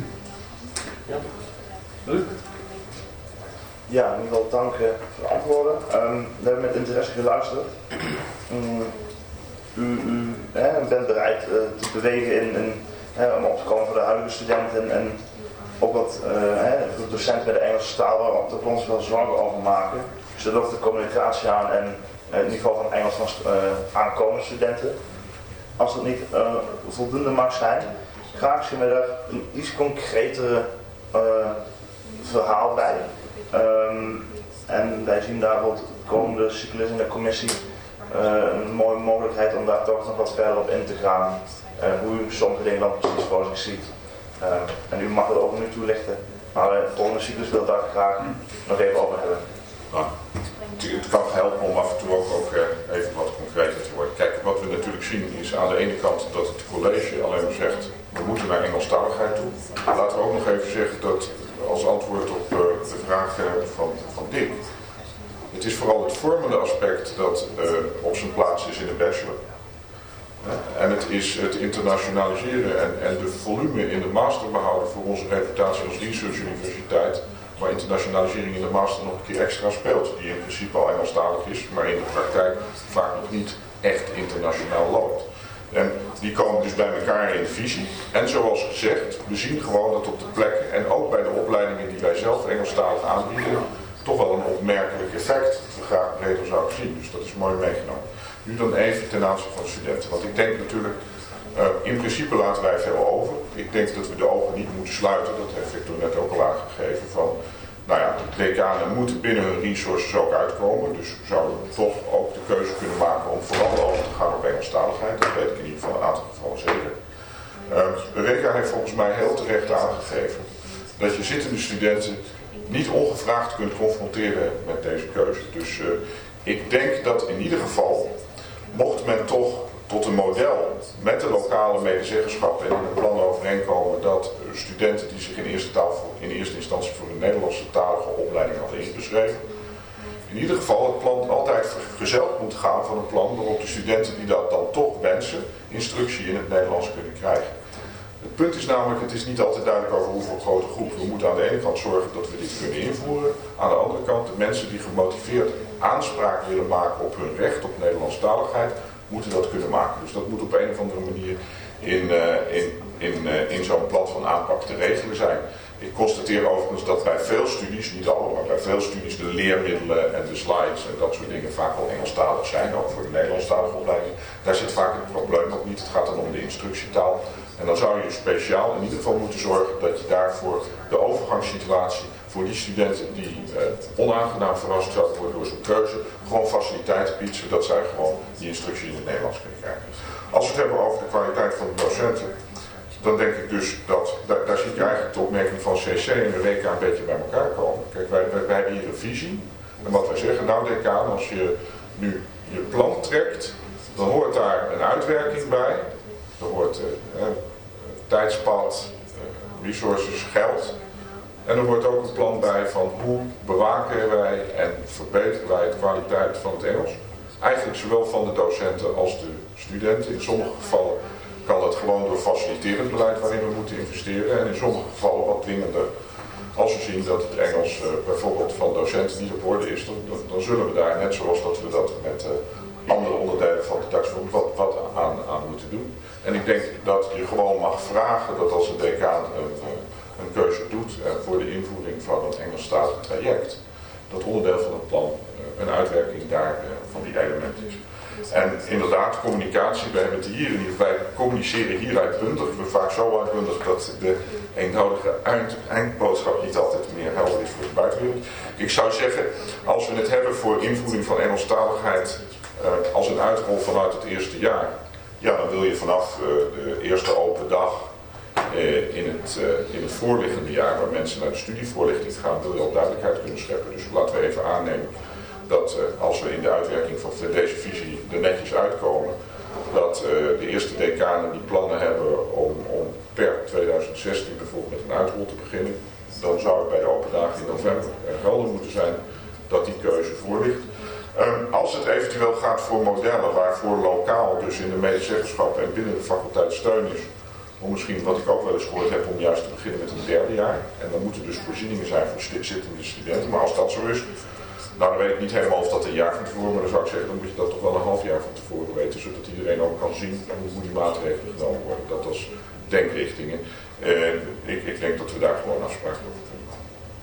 Ja. Luc? Ja, in ieder geval dank uh, voor de antwoorden. Um, we hebben met interesse geluisterd. Um, u u hè, bent bereid uh, te bewegen in, in, hè, om op te komen voor de huidige studenten en, en ook wat uh, hè, voor de docenten bij de Engelse taal waar we ons wel zorgen over maken. Dus dat ook de communicatie aan en uh, in ieder geval van Engels van uh, aankomende studenten. Als dat niet uh, voldoende mag zijn, graag zien we daar een iets concretere uh, verhaal bij. Um, en wij zien daar voor de komende cyclus in de commissie uh, een mooie mogelijkheid om daar toch nog wat verder op in te gaan. Uh, hoe u sommige dingen dan precies voor zich ziet. Uh, en u mag het ook nu toelichten. Maar de volgende cyclus wil ik daar graag nog even over hebben. Nou, het kan helpen om af en toe ook, ook uh, even wat concreter te worden. Kijk, wat we natuurlijk zien is aan de ene kant dat het college alleen maar zegt we moeten naar Engelstaligheid toe. Laten we ook nog even zeggen dat als antwoord op uh, de vraag uh, van, van Dick. Het is vooral het vormende aspect dat uh, op zijn plaats is in de bachelor. Uh, en het is het internationaliseren en, en de volume in de master behouden voor onze reputatie als research universiteit, waar internationalisering in de master nog een keer extra speelt, die in principe al Engelstalig is, maar in de praktijk vaak nog niet echt internationaal loopt. En die komen dus bij elkaar in de visie. En zoals gezegd, we zien gewoon dat op de plekken en ook bij de opleidingen die wij zelf Engelstalig aanbieden, toch wel een opmerkelijk effect dat we graag breder zouden zien. Dus dat is mooi meegenomen. Nu dan even ten aanzien van de studenten. Want ik denk natuurlijk, uh, in principe laten wij veel over. Ik denk dat we de ogen niet moeten sluiten. Dat heeft Victor net ook al aangegeven. Van, nou ja, de decanen moeten binnen hun resources ook uitkomen. Dus we zouden toch ook de keuze kunnen maken om vooral over te gaan op Engelstaligheid. Dat weet ik in ieder geval een aantal gevallen zeker. Uh, Reka heeft volgens mij heel terecht aangegeven dat je zittende studenten niet ongevraagd kunt confronteren met deze keuze. Dus uh, ik denk dat in ieder geval, mocht men toch tot een model met de lokale medezeggenschap en in het plan overeenkomen dat studenten die zich in eerste, taal voor, in eerste instantie voor een Nederlandse talige opleiding hadden ingeschreven, in ieder geval het plan altijd vergezeld moet gaan van een plan waarop de studenten die dat dan toch wensen, instructie in het Nederlands kunnen krijgen. Het punt is namelijk, het is niet altijd duidelijk over hoeveel grote groep. We moeten aan de ene kant zorgen dat we dit kunnen invoeren. Aan de andere kant, de mensen die gemotiveerd aanspraak willen maken op hun recht op Nederlandstaligheid, moeten dat kunnen maken. Dus dat moet op een of andere manier in, uh, in, in, uh, in zo'n plan van aanpak te regelen zijn. Ik constateer overigens dat bij veel studies, niet alle, maar bij veel studies de leermiddelen en de slides en dat soort dingen vaak al Engelstalig zijn, ook voor de Nederlandstalige opleiding. Daar zit vaak het probleem ook niet. Het gaat dan om de instructietaal. En dan zou je speciaal in ieder geval moeten zorgen dat je daarvoor de overgangssituatie voor die studenten die eh, onaangenaam verrast zouden worden door zo'n keuze, gewoon faciliteiten biedt, zodat zij gewoon die instructie in het Nederlands kunnen krijgen. Als we het hebben over de kwaliteit van de docenten, dan denk ik dus dat, daar, daar zie ik eigenlijk de opmerking van C C en de W K een beetje bij elkaar komen. Kijk, wij, wij, wij hebben hier een visie. En wat wij zeggen, nou decaan, als je nu je plan trekt, dan hoort daar een uitwerking bij. Er hoort uh, uh, tijdspad, uh, resources, geld. En er hoort ook een plan bij van hoe bewaken wij en verbeteren wij de kwaliteit van het Engels. Eigenlijk zowel van de docenten als de studenten. In sommige gevallen kan dat gewoon door faciliterend beleid waarin we moeten investeren. En in sommige gevallen wat dwingender. Als we zien dat het Engels uh, bijvoorbeeld van docenten niet op orde is, dan, dan zullen we daar, net zoals dat we dat met uh, andere onderdelen van de taxforum, wat, wat aan, aan moeten doen. En ik denk dat je gewoon mag vragen dat als een decaan een, een keuze doet voor de invoering van een Engelstalig traject, dat onderdeel van het plan een uitwerking daar van die elementen is. En inderdaad, communicatie, wij hebben het hier in ieder geval, wij communiceren hier uitbundig. We zijn vaak zo uitbundig dat de eenvoudige eind, eindboodschap niet altijd meer helder is voor de buitenwereld. Ik zou zeggen, als we het hebben voor invoering van Engelstaligheid uh, als een uitrol vanuit het eerste jaar, ja, dan wil je vanaf uh, de eerste open dag uh, in, het, uh, in het voorliggende jaar, waar mensen naar de studievoorlichting gaan, wil je al duidelijkheid kunnen scheppen. Dus laten we even aannemen dat uh, als we in de uitwerking van deze visie er netjes uitkomen, dat uh, de eerste decanen die plannen hebben om, om per tweeduizend zestien bijvoorbeeld met een uitrol te beginnen, dan zou het bij de open dagen in november er helder moeten zijn dat die keuze voor ligt. Um, als het eventueel gaat voor modellen waarvoor lokaal, dus in de medezeggenschap en binnen de faculteit steun is, om misschien, wat ik ook wel eens gehoord heb, om juist te beginnen met een derde jaar. En dan moeten dus voorzieningen zijn voor zittende studenten. Maar als dat zo is, nou dan weet ik niet helemaal of dat een jaar van tevoren, maar dan zou ik zeggen, dan moet je dat toch wel een half jaar van tevoren weten, zodat iedereen ook kan zien hoe die maatregelen genomen worden. Dat als denkrichtingen. Uh, ik, ik denk dat we daar gewoon afspraken over kunnen maken.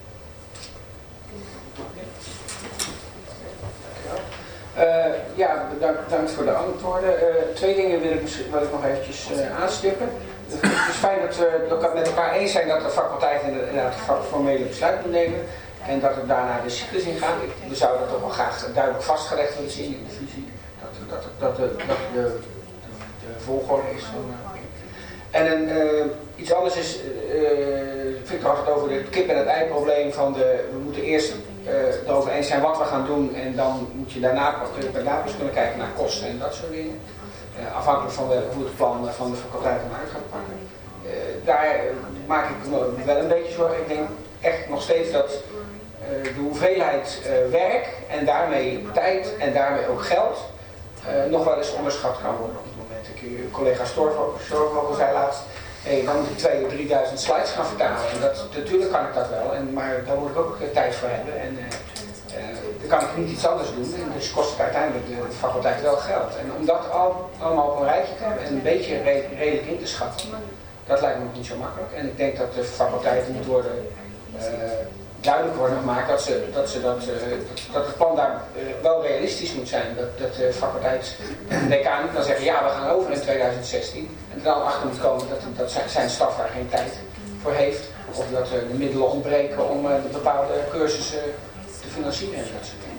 Uh, ja, bedankt, bedankt voor de antwoorden. Uh, twee dingen wil ik, wil ik nog eventjes uh, aanstippen. Het is fijn dat we het met elkaar eens zijn dat de faculteit inderdaad een formele besluit moet nemen. En dat we daarna de cyclus ingaan. We zouden dat toch wel graag duidelijk vastgelegd willen zien in de visie. Dat, dat, dat, dat, dat de, de, de volgorde is van... Uh, en een, uh, iets anders is, uh, Victor had het over het kip en het ei probleem van de, we moeten eerst uh, erover eens zijn wat we gaan doen en dan moet je daarna daarna dus kunnen kijken naar kosten en dat soort dingen. Uh, afhankelijk van de, hoe het plan van de faculteit dan uit gaat pakken. Uh, daar maak ik me wel een beetje zorgen. Ik denk echt nog steeds dat uh, de hoeveelheid uh, werk en daarmee tijd en daarmee ook geld uh, nog wel eens onderschat kan worden. Ik, collega Storvogel zei laatst, hey, dan moet ik tweeduizend of drieduizend slides gaan vertalen. En dat, natuurlijk kan ik dat wel, en, maar daar moet ik ook tijd voor hebben. En uh, uh, dan kan ik niet iets anders doen. En dus kost het uiteindelijk de, de faculteit wel geld. En om dat al, allemaal op een rijtje te hebben en een beetje re redelijk in te schatten, dat lijkt me nog niet zo makkelijk. En ik denk dat de faculteit moet worden uh, duidelijk wordt gemaakt dat, ze, dat, ze dat, uh, dat, dat het plan daar uh, wel realistisch moet zijn. Dat, dat de faculteit en de decaan niet kan zeggen, ja, we gaan over in tweeduizend zestien. En er dan achter moet komen dat, dat zijn, zijn staf daar geen tijd voor heeft. Of dat uh, de middelen ontbreken om uh, de bepaalde cursussen te financieren en dat soort dingen.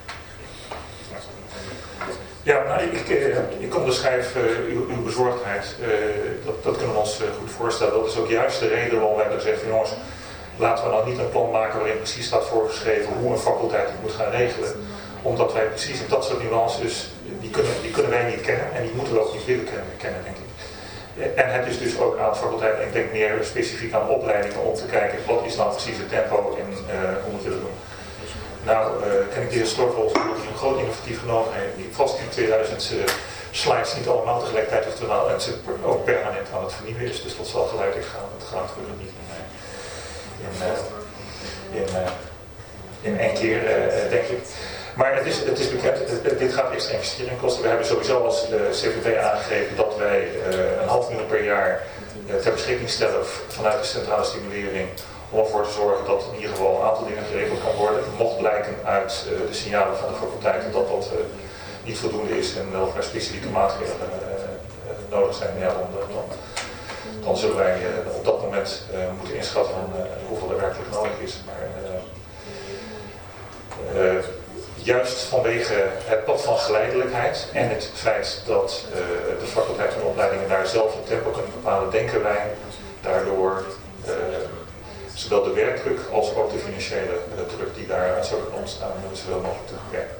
Ja, nou, ik, ik, ik onderschrijf uh, uw, uw bezorgdheid. Uh, dat, dat kunnen we ons uh, goed voorstellen. Dat is ook juist de reden waarom wij zeggen van jongens, laten we nou niet een plan maken waarin precies staat voorgeschreven hoe een faculteit het moet gaan regelen. Omdat wij precies in dat soort nuances, die kunnen, die kunnen wij niet kennen en die moeten we ook niet willen kennen, denk ik. En het is dus ook aan de faculteit, en ik denk meer specifiek aan opleidingen, om te kijken wat is nou precies het tempo en uh, hoe moeten we dat doen. Nou, uh, ken ik de heer Storvels, die een groot innovatief genomen heeft, die vast in tweeduizend uh, slides niet allemaal tegelijkertijd heeft gedaan en ze ook permanent aan het vernieuwen is, dus dat zal geleidelijk gaan. Het gaat natuurlijk niet in, in, uh, in, uh, in één keer, uh, denk ik. Maar het is, het is bekend, het, dit gaat extra investering kosten. We hebben sowieso als uh, C V T aangegeven dat wij uh, een half miljoen per jaar uh, ter beschikking stellen vanuit de centrale stimulering, om ervoor te zorgen dat in ieder geval een aantal dingen geregeld kan worden. Mocht blijken uit uh, de signalen van de faculteiten dat dat uh, niet voldoende is en dat er specifieke maatregelen uh, uh, nodig zijn, ja, dan, dan, dan zullen wij uh, op dat moment uh, moeten inschatten van, uh, hoeveel er werkelijk nodig is. Maar, uh, uh, juist vanwege het pad van geleidelijkheid en het feit dat uh, de faculteiten en opleidingen daar zelf het tempo kunnen bepalen, denken wij daardoor uh, zowel de werkdruk als ook de financiële uh, druk die daaruit zou kunnen ontstaan, uh, zoveel mogelijk te beperken.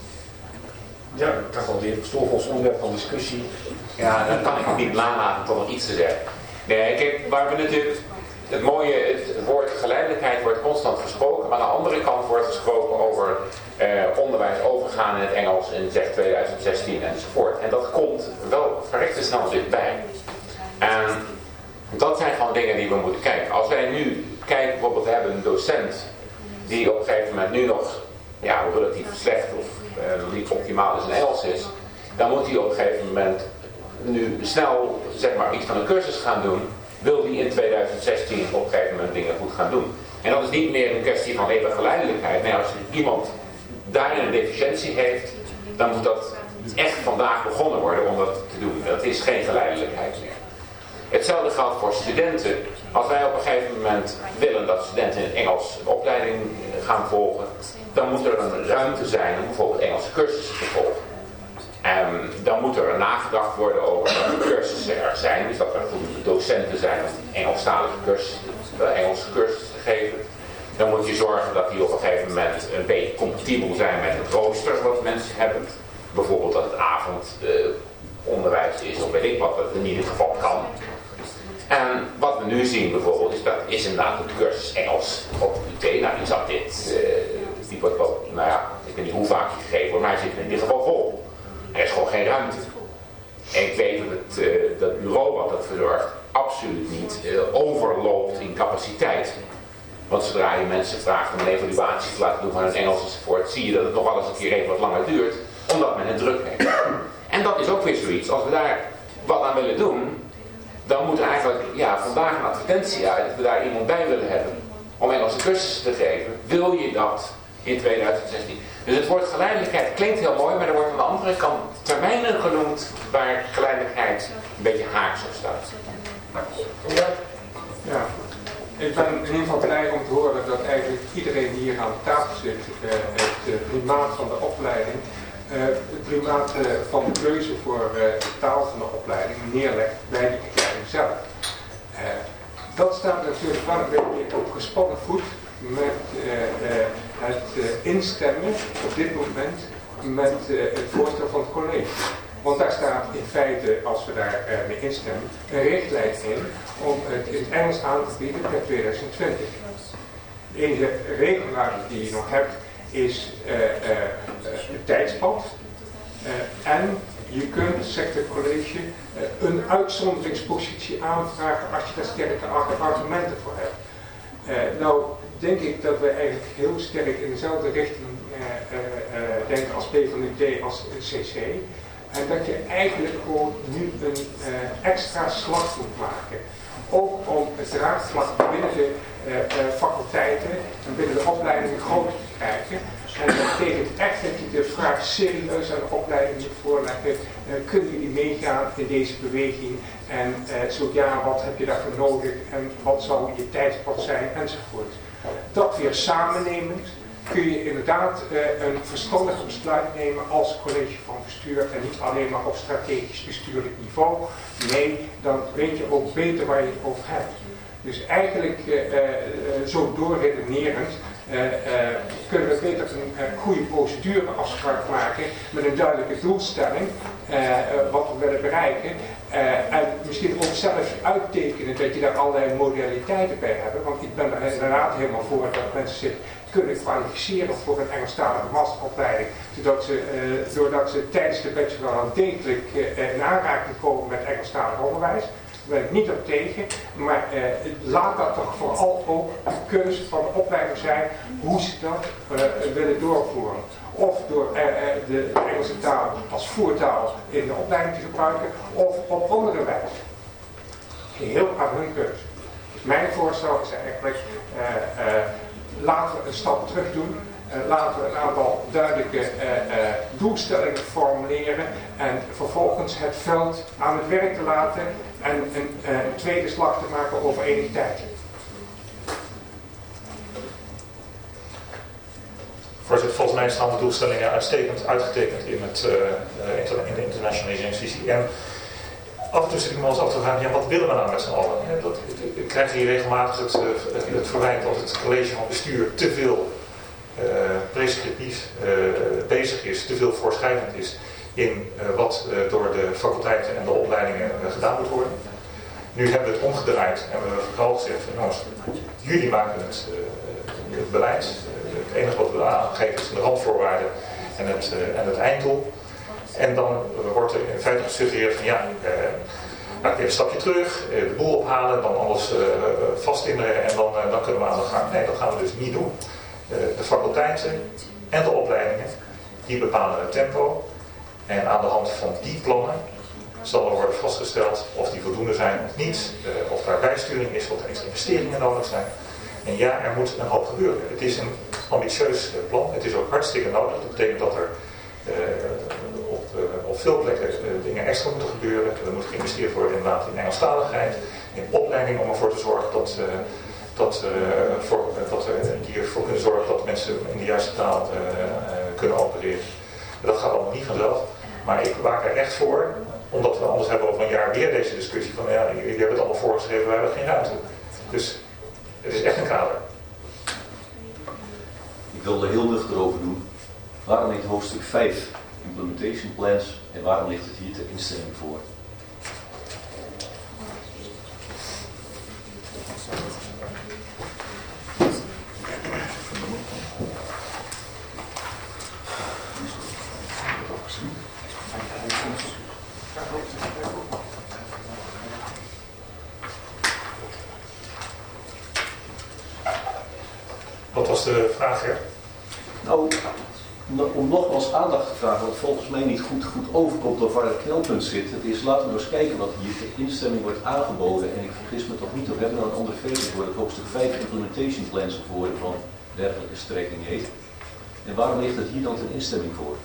Ja, ik dacht al weer Storvels onderwerp van discussie. Ja, dan kan ik ook niet nalaten tot nog iets te zeggen. Nee, kijk, waar we natuurlijk, het mooie, het woord geleidelijkheid wordt constant gesproken, maar aan de andere kant wordt gesproken over eh, onderwijs overgaan in het Engels in zeg tweeduizend zestien enzovoort. En dat komt wel verrekte snel dichtbij. En dat zijn gewoon dingen die we moeten kijken. Als wij nu kijken, bijvoorbeeld we hebben een docent die op een gegeven moment nu nog ja, relatief slecht of uh, niet optimaal is in Engels is, dan moet hij op een gegeven moment nu snel zeg maar iets van een cursus gaan doen. Wil hij in tweeduizend zestien op een gegeven moment dingen goed gaan doen. En dat is niet meer een kwestie van even geleidelijkheid. Nee, als iemand daarin een deficiëntie heeft, dan moet dat echt vandaag begonnen worden om dat te doen. Dat is geen geleidelijkheid meer. Hetzelfde geldt voor studenten. Als wij op een gegeven moment willen dat studenten in het Engels een opleiding gaan volgen, dan moet er een ruimte zijn om bijvoorbeeld Engelse cursussen te volgen. En dan moet er nagedacht worden over welke cursussen er zijn. Dus dat er voldoende docenten zijn om Engelstalige cursussen, Engelse cursussen te geven. Dan moet je zorgen dat die op een gegeven moment een beetje compatibel zijn met het rooster wat mensen hebben. Bijvoorbeeld dat het avondonderwijs uh, is of weet ik wat, dat het in ieder geval kan. En wat we nu zien bijvoorbeeld is dat is inderdaad een cursus Engels op U T. Nou, die zat dit, uh, die wordt wel, nou ja, ik weet niet hoe vaak die gegeven wordt, maar hij zit in ieder geval vol. Er is gewoon geen ruimte. En ik weet dat het uh, dat bureau wat dat verzorgt absoluut niet uh, overloopt in capaciteit. Want zodra je mensen vraagt om een evaluatie te laten doen van het Engels enzovoort, zie je dat het nog wel eens een keer even wat langer duurt, omdat men het druk heeft. En dat is ook weer zoiets, als we daar wat aan willen doen, dan moet er eigenlijk ja, vandaag een advertentie uit dat we daar iemand bij willen hebben om Engelse cursussen te geven. Wil je dat in tweeduizend zestien? Dus het woord geleidelijkheid klinkt heel mooi, maar er wordt aan de andere kant termijnen genoemd waar geleidelijkheid een beetje haaks op staat. Ja. Ja. Ik ben in ieder geval blij om te horen dat eigenlijk iedereen die hier aan de tafel zit, uh, het uh, primaat van de opleiding, uh, het primaat uh, van de keuze voor uh, de taal van de opleiding neerlegt bij de opleiding zelf. Uh, dat staat natuurlijk wel een beetje op gespannen voet met uh, uh, het uh, instemmen op dit moment met uh, het voorstel van het college. Want daar staat in feite, als we daar uh, mee instemmen, een richtlijn in om het in het Engels aan te bieden per tweeduizend twintig. De enige regulatie die je nog hebt is uh, uh, het tijdspad. Uh, en je kunt, zegt het college, uh, een uitzonderingspositie aanvragen als je daar sterke argumenten voor hebt. Uh, nou denk ik dat we eigenlijk heel sterk in dezelfde richting uh, uh, uh, denken als P van de D als C C. En dat je eigenlijk gewoon nu een uh, extra slag moet maken Ook om het draagvlak binnen de uh, uh, faculteiten en binnen de opleidingen groter te krijgen. En dat betekent echt dat je de vraag serieus aan de opleiding moet voorleggen. Uh, kunnen jullie meegaan in deze beweging? En uh, zo ja, wat heb je daarvoor nodig? En wat zal je tijdspad zijn? Enzovoort. Dat weer samennemend kun je inderdaad uh, een verstandig besluit nemen als college van bestuur en niet alleen maar op strategisch bestuurlijk niveau. Nee, dan weet je ook beter waar je het over hebt. Dus eigenlijk uh, uh, zo doorredenerend uh, uh, kunnen we beter een uh, goede procedureafspraak maken met een duidelijke doelstelling, uh, uh, wat we willen bereiken. Uh, en misschien ook zelfs uittekenen dat je daar allerlei modaliteiten bij hebt. Want ik ben er inderdaad helemaal voor dat mensen zich kunnen kwalificeren voor een Engelstalige masteropleiding. Zodat ze, uh, doordat ze tijdens de bachelor al degelijk uh, in aanraking komen met Engelstalig onderwijs. Daar ben ik niet op tegen, maar uh, laat dat toch vooral ook de keuze van de opleiding zijn hoe ze dat uh, willen doorvoeren. Of door uh, de Engelse taal als voertaal in de opleiding te gebruiken, of op andere wijze. Geheel aan hun keuze. Dus mijn voorstel is eigenlijk, uh, uh, laten we een stap terug doen. Uh, laten we een aantal duidelijke uh, uh, doelstellingen formuleren en vervolgens het veld aan het werk te laten en een uh, tweede slag te maken over enige tijd. Voorzitter, volgens mij staan de doelstellingen uitstekend uitgetekend in, het, uh, in de internationaliseringsvisie. En af en toe zit ik me wel eens af te vragen, ja, wat willen we nou met z'n allen? Ja, dat, ik krijg hier regelmatig het, het, het verwijt dat het college van bestuur te veel uh, prescriptief uh, bezig is, te veel voorschrijvend is in uh, wat uh, door de faculteiten en de opleidingen uh, gedaan moet worden. Nu hebben we het omgedraaid en we hebben vooral gezegd, jongens, jullie maken het, uh, het beleid. Het enige wat we aangeven is de randvoorwaarden en het, uh, en het einddoel. En dan uh, wordt er in feite gesuggereerd van ja, uh, nou, even een stapje terug, uh, de boel ophalen, dan alles uh, vasttimmeren en dan, uh, dan kunnen we aan de gang. Nee, dat gaan we dus niet doen. Uh, de faculteiten en de opleidingen, die bepalen het tempo. En aan de hand van die plannen zal er worden vastgesteld of die voldoende zijn of niet. Uh, of daar bijsturing is, of er extra investeringen nodig zijn. En ja, er moet een hoop gebeuren. Het is een ambitieus plan. Het is ook hartstikke nodig. Dat betekent dat er uh, op, uh, op veel plekken uh, dingen extra moeten gebeuren. Er moet geïnvesteerd worden inderdaad in Engelstaligheid, in opleiding om ervoor te zorgen dat, uh, dat, uh, voor, uh, dat we die ervoor kunnen zorgen dat mensen in de juiste taal uh, uh, kunnen opereren. Dat gaat allemaal niet vanzelf. Maar ik waak er echt voor, omdat we anders hebben over een jaar weer deze discussie van ja, jullie hebben het allemaal voorgeschreven, we hebben geen ruimte. Dus het is echt een kader. Ik wil er heel nuchter over doen. Waarom ligt hoofdstuk vijf implementation plans en waarom ligt het hier ter instelling voor? Wat was de vraag, hè? Nou, om nogmaals aandacht te vragen, wat volgens mij niet goed, goed overkomt of waar het knelpunt zit. Het is, laten we eens kijken wat hier ter instemming wordt aangeboden. En ik vergis me toch niet, of we hebben nou een andere versie voor het hoofdstuk vijf implementation plans of woorden van dergelijke strekking heet. En waarom ligt het hier dan ter instemming voor?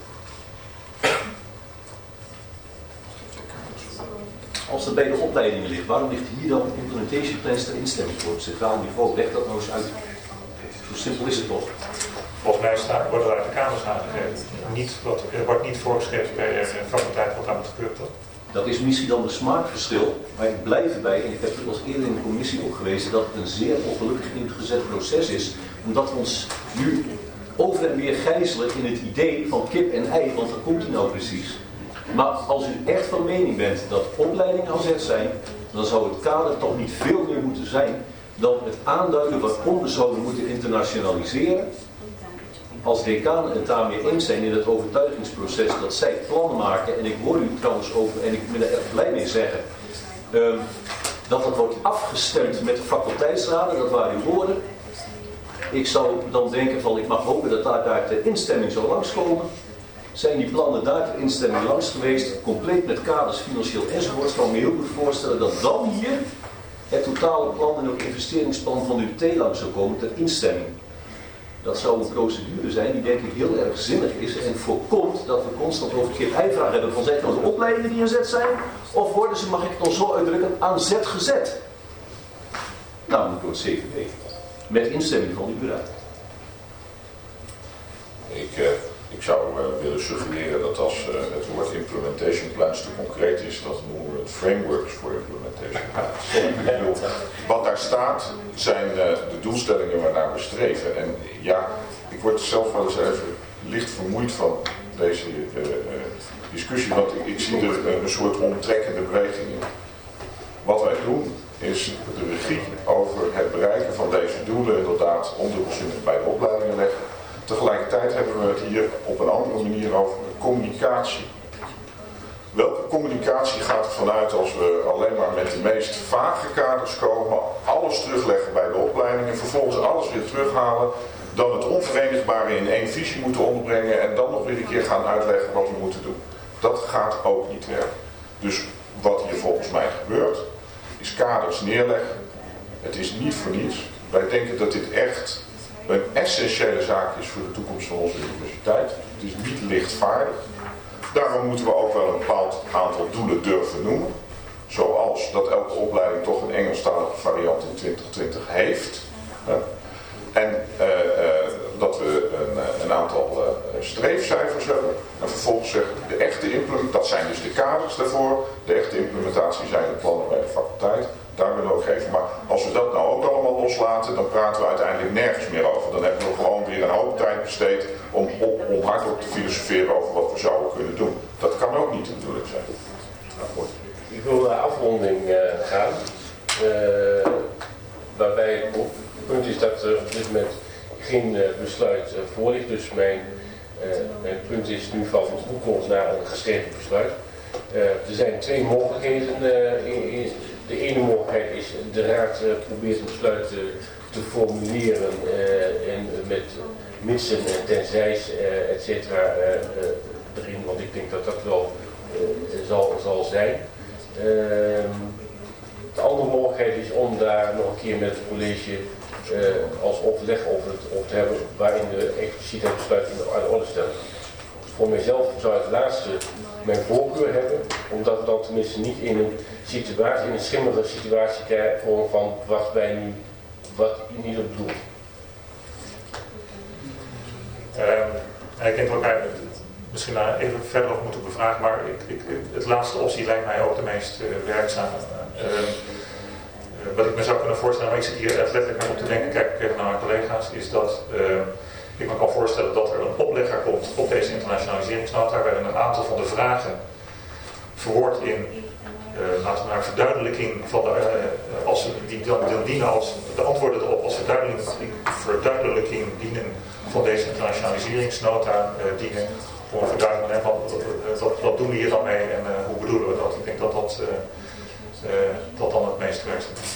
Als het bij de opleidingen ligt, waarom ligt hier dan implementation plans ter instemming voor? Het centraal niveau, leg dat nou eens uit. Zo simpel is het toch? Volgens mij staan, wordt er uit de kamers aangegeven. Niet, wat, er wordt niet voorgeschreven bij de faculteit wat daar moet gebeuren, toch? Dat is misschien dan een smaakverschil, maar ik blijf erbij, en ik heb het al eerder in de commissie ook gewezen, dat het een zeer ongelukkig ingezet proces is, omdat we ons nu over en weer gijzelen in het idee van kip en ei, want dat komt u nou precies. Maar als u echt van mening bent dat opleidingen aan zet zijn, dan zou het kader toch niet veel meer moeten zijn dan het aanduiden waarom we zouden moeten internationaliseren. Als decanen het daarmee eens zijn in het overtuigingsproces dat zij plannen maken, en ik hoor u trouwens over, en ik ben er erg blij mee zeggen, uh, dat dat wordt afgestemd met de faculteitsraden, dat waren uw woorden. Ik zou dan denken van, ik mag hopen dat daar, daar de instemming zou langskomen. Zijn die plannen daar ter instemming langs geweest, compleet met kaders, financieel enzovoort, kan ik me heel goed voorstellen dat dan hier het totale plan en ook investeringsplan van U T lang zou komen ter instemming. Dat zou een procedure zijn die denk ik heel erg zinnig is en voorkomt dat we constant over geen eivraag hebben van zijn van de opleidingen die aan zet zijn, of worden ze, mag ik het dan zo uitdrukken, aan zet gezet. Namelijk door het C V B. Met instemming van de U R A. Ik, uh, ik zou uh, willen suggereren dat als uh, het woord implementation plans te concreet is, dat noemen we het frameworks voor implementation plans. Wat daar staat zijn uh, de doelstellingen waarnaar we streven. En ja, ik word zelf wel eens even licht vermoeid van deze uh, uh, discussie, want ik, ik zie er uh, een soort omtrekkende beweging in. Wat wij doen is de regie over het bereiken van deze doelen inderdaad ondubbelzinnig bij de opleidingen leggen. Tegelijkertijd hebben we het hier op een andere manier over communicatie. Welke communicatie gaat er vanuit als we alleen maar met de meest vage kaders komen, alles terugleggen bij de opleiding en vervolgens alles weer terughalen, dan het onverenigbare in één visie moeten onderbrengen en dan nog weer een keer gaan uitleggen wat we moeten doen. Dat gaat ook niet werken. Dus wat hier volgens mij gebeurt, is kaders neerleggen. Het is niet voor niets. Wij denken dat dit echt een essentiële zaak is voor de toekomst van onze universiteit. Het is niet lichtvaardig. Daarom moeten we ook wel een bepaald aantal doelen durven noemen. Zoals dat elke opleiding toch een Engelstalige variant in twintig twintig heeft. En uh, uh, dat we een, een aantal uh, streefcijfers hebben. En vervolgens zeggen de echte implementatie, dat zijn dus de kaders daarvoor. De echte implementatie zijn de plannen bij de faculteit. Daar willen we ook geven. Maar als we dat nou ook allemaal loslaten, dan praten we uiteindelijk nergens meer over. Dan hebben we gewoon weer een hoop tijd besteed om, op, om hardop te filosoferen over wat we zouden kunnen doen. Dat kan ook niet de bedoeling zijn. Nou, ik wil naar afronding uh, gaan. Uh, waarbij het punt is dat er op dit moment geen uh, besluit uh, voor ligt. Dus mijn, uh, mijn punt is nu van toekomst naar een geschreven besluit. Uh, er zijn twee mogelijkheden. Uh, in, in, de ene mogelijkheid is de raad uh, probeert een besluit uh, te formuleren uh, en met mitsen en tenzijs uh, et cetera uh, uh, erin, want ik denk dat dat wel uh, zal, zal zijn. Uh, de andere mogelijkheid is om daar nog een keer met het college uh, als overleg over, het, over te hebben waarin de expliciet het besluit aan de orde stellen. Voor mijzelf zou het laatste mijn voorkeur hebben, omdat we dan tenminste niet in een situatie, in een schimmige situatie krijgen van wat wij nu, wat niet op bedoelt. Uh, ik denk dat wij misschien daar even verder over moeten bevragen, maar ik, ik, het laatste optie lijkt mij ook de meest uh, werkzame. Uh, uh, wat ik me zou kunnen voorstellen, maar ik zit hier echt letterlijk om te denken, kijk even naar mijn collega's, is dat uh, ik me kan voorstellen dat er een oplegger komt op deze internationaliseringsnota, waarin een aantal van de vragen verwoord in uh, laten we maar verduidelijking van de, uh, als, die dan dienen als de antwoorden erop als verduidelijking, verduidelijking dienen van deze internationaliseringsnota uh, dienen voor een verduidelijking van uh, wat, wat doen we hier dan mee en uh, hoe bedoelen we dat. Ik denk dat dat, uh, uh, dat dan het meest werkzaam is.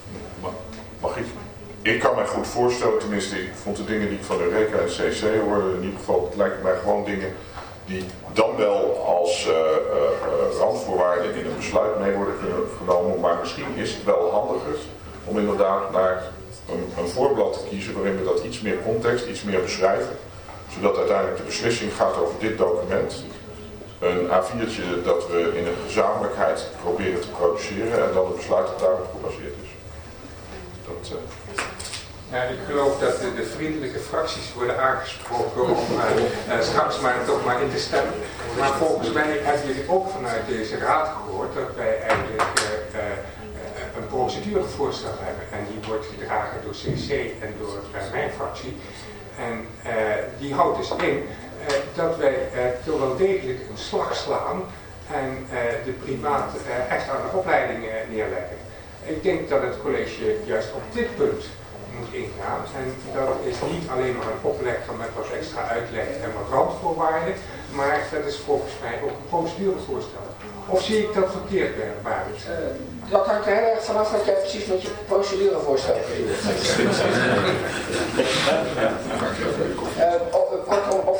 Mag ik? Ik kan me goed voorstellen, tenminste ik vond de dingen die ik van Eureka en C C hoorde, in ieder geval het lijken mij gewoon dingen die dan wel als uh, uh, randvoorwaarden in een besluit mee worden genomen, maar misschien is het wel handiger om inderdaad naar een, een voorblad te kiezen waarin we dat iets meer context, iets meer beschrijven, zodat uiteindelijk de beslissing gaat over dit document. Een A viertje dat we in een gezamenlijkheid proberen te produceren en dan het besluit dat daarop gebaseerd is. Dat, uh... Ja, ik geloof dat de, de vriendelijke fracties worden aangesproken om uh, straks maar toch maar in te stemmen. Maar volgens mij hebben jullie ook vanuit deze raad gehoord dat wij eigenlijk uh, uh, een procedurevoorstel hebben. En die wordt gedragen door C C en door uh, mijn fractie. En uh, die houdt dus in uh, dat wij uh, toch wel degelijk een slag slaan en uh, de primaat uh, echt aan de opleiding uh, neerleggen. Ik denk dat het college juist op dit punt moet ingaan. En dat is niet alleen maar een oplegger met wat extra uitleg en wat randvoorwaarden, maar dat is volgens mij ook een procedurevoorstel. Of zie ik dat verkeerd, Barend? Uh, dat hangt er heel erg vanaf wat jij precies met je procedurevoorstel bedoelt. uh, kortom, of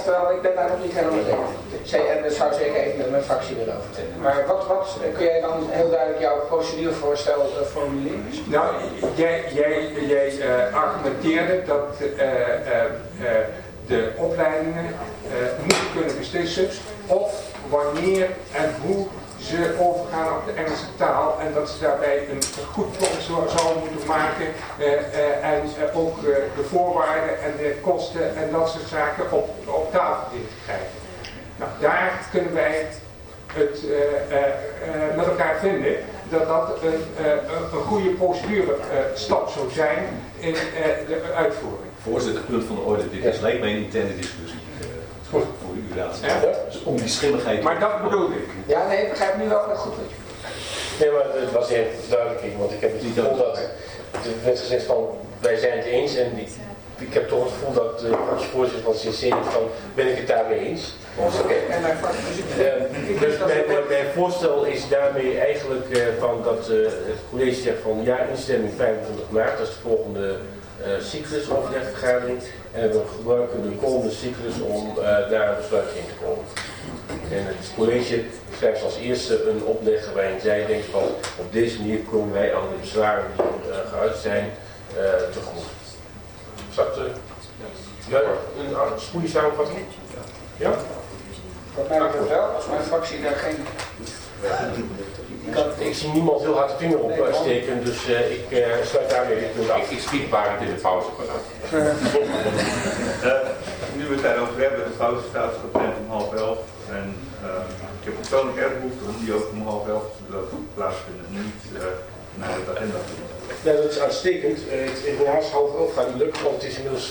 oftewel, ik ben daar nog niet helemaal zeker. En dat zou zeker even met mijn fractie willen overleggen. Maar wat, wat kun jij dan heel duidelijk jouw procedurevoorstel uh, formuleren? Nou, jij, jij, jij uh, argumenteerde dat uh, uh, uh, de opleidingen uh, moeten kunnen beslissen of wanneer en hoe ze overgaan op de Engelse taal en dat ze daarbij een, een goed plan zouden moeten maken uh, uh, en uh, ook uh, de voorwaarden en de kosten en dat soort zaken op, op tafel te krijgen. Nou, daar kunnen wij het uh, uh, uh, met elkaar vinden dat dat een, uh, een goede procedure uh, stap zou zijn in uh, de uitvoering. Voorzitter, punt van de orde. Dit is, lijkt mij een interne discussie. Uh, voor, voor uw raad. Ja? Dus om die schimmigheid. Maar dat bedoel ik. Ja, nee, ik begrijp nu wel goed wat je Nee, maar het was heel verduidelijking, want ik heb het gevoel dat er werd gezegd van wij zijn het eens en die, ik heb toch het gevoel dat de fractievoorzitter van C C van ben ik het daarmee eens. Oké, okay. En mijn fractie. Uh, dus mijn, mijn, mijn voorstel is daarmee eigenlijk uh, van dat uh, het college zegt van ja, instemming vijfentwintig maart, dat is de volgende uh, cyclus overlegvergadering. En we gebruiken de komende cyclus om uh, daar een besluit in te komen. En het college schrijft als eerste een opleg waarin zij denkt van op deze manier komen wij aan de bezwaren die uh, geuit zijn uh, tegemoet. Is dat uh, ja, een, een goede samenvatting? Ja? Wat mij betreft wel, als mijn fractie daar geen... Ik zie niemand heel hard de vinger op uh, steken, dus uh, ik uh, sluit daarmee dit punt af. Ik, ik schiet waar in de pauze gedaan. Uh, nu we het daarover hebben, de pauze staat gepland om half elf. En uh, ik heb persoonlijk erg behoefte om die ook om half elf te laten plaatsvinden. Niet uh, naar het agenda te doen. Ja, dat is uitstekend. Uh, het in half elf gaat niet lukken, want het is inmiddels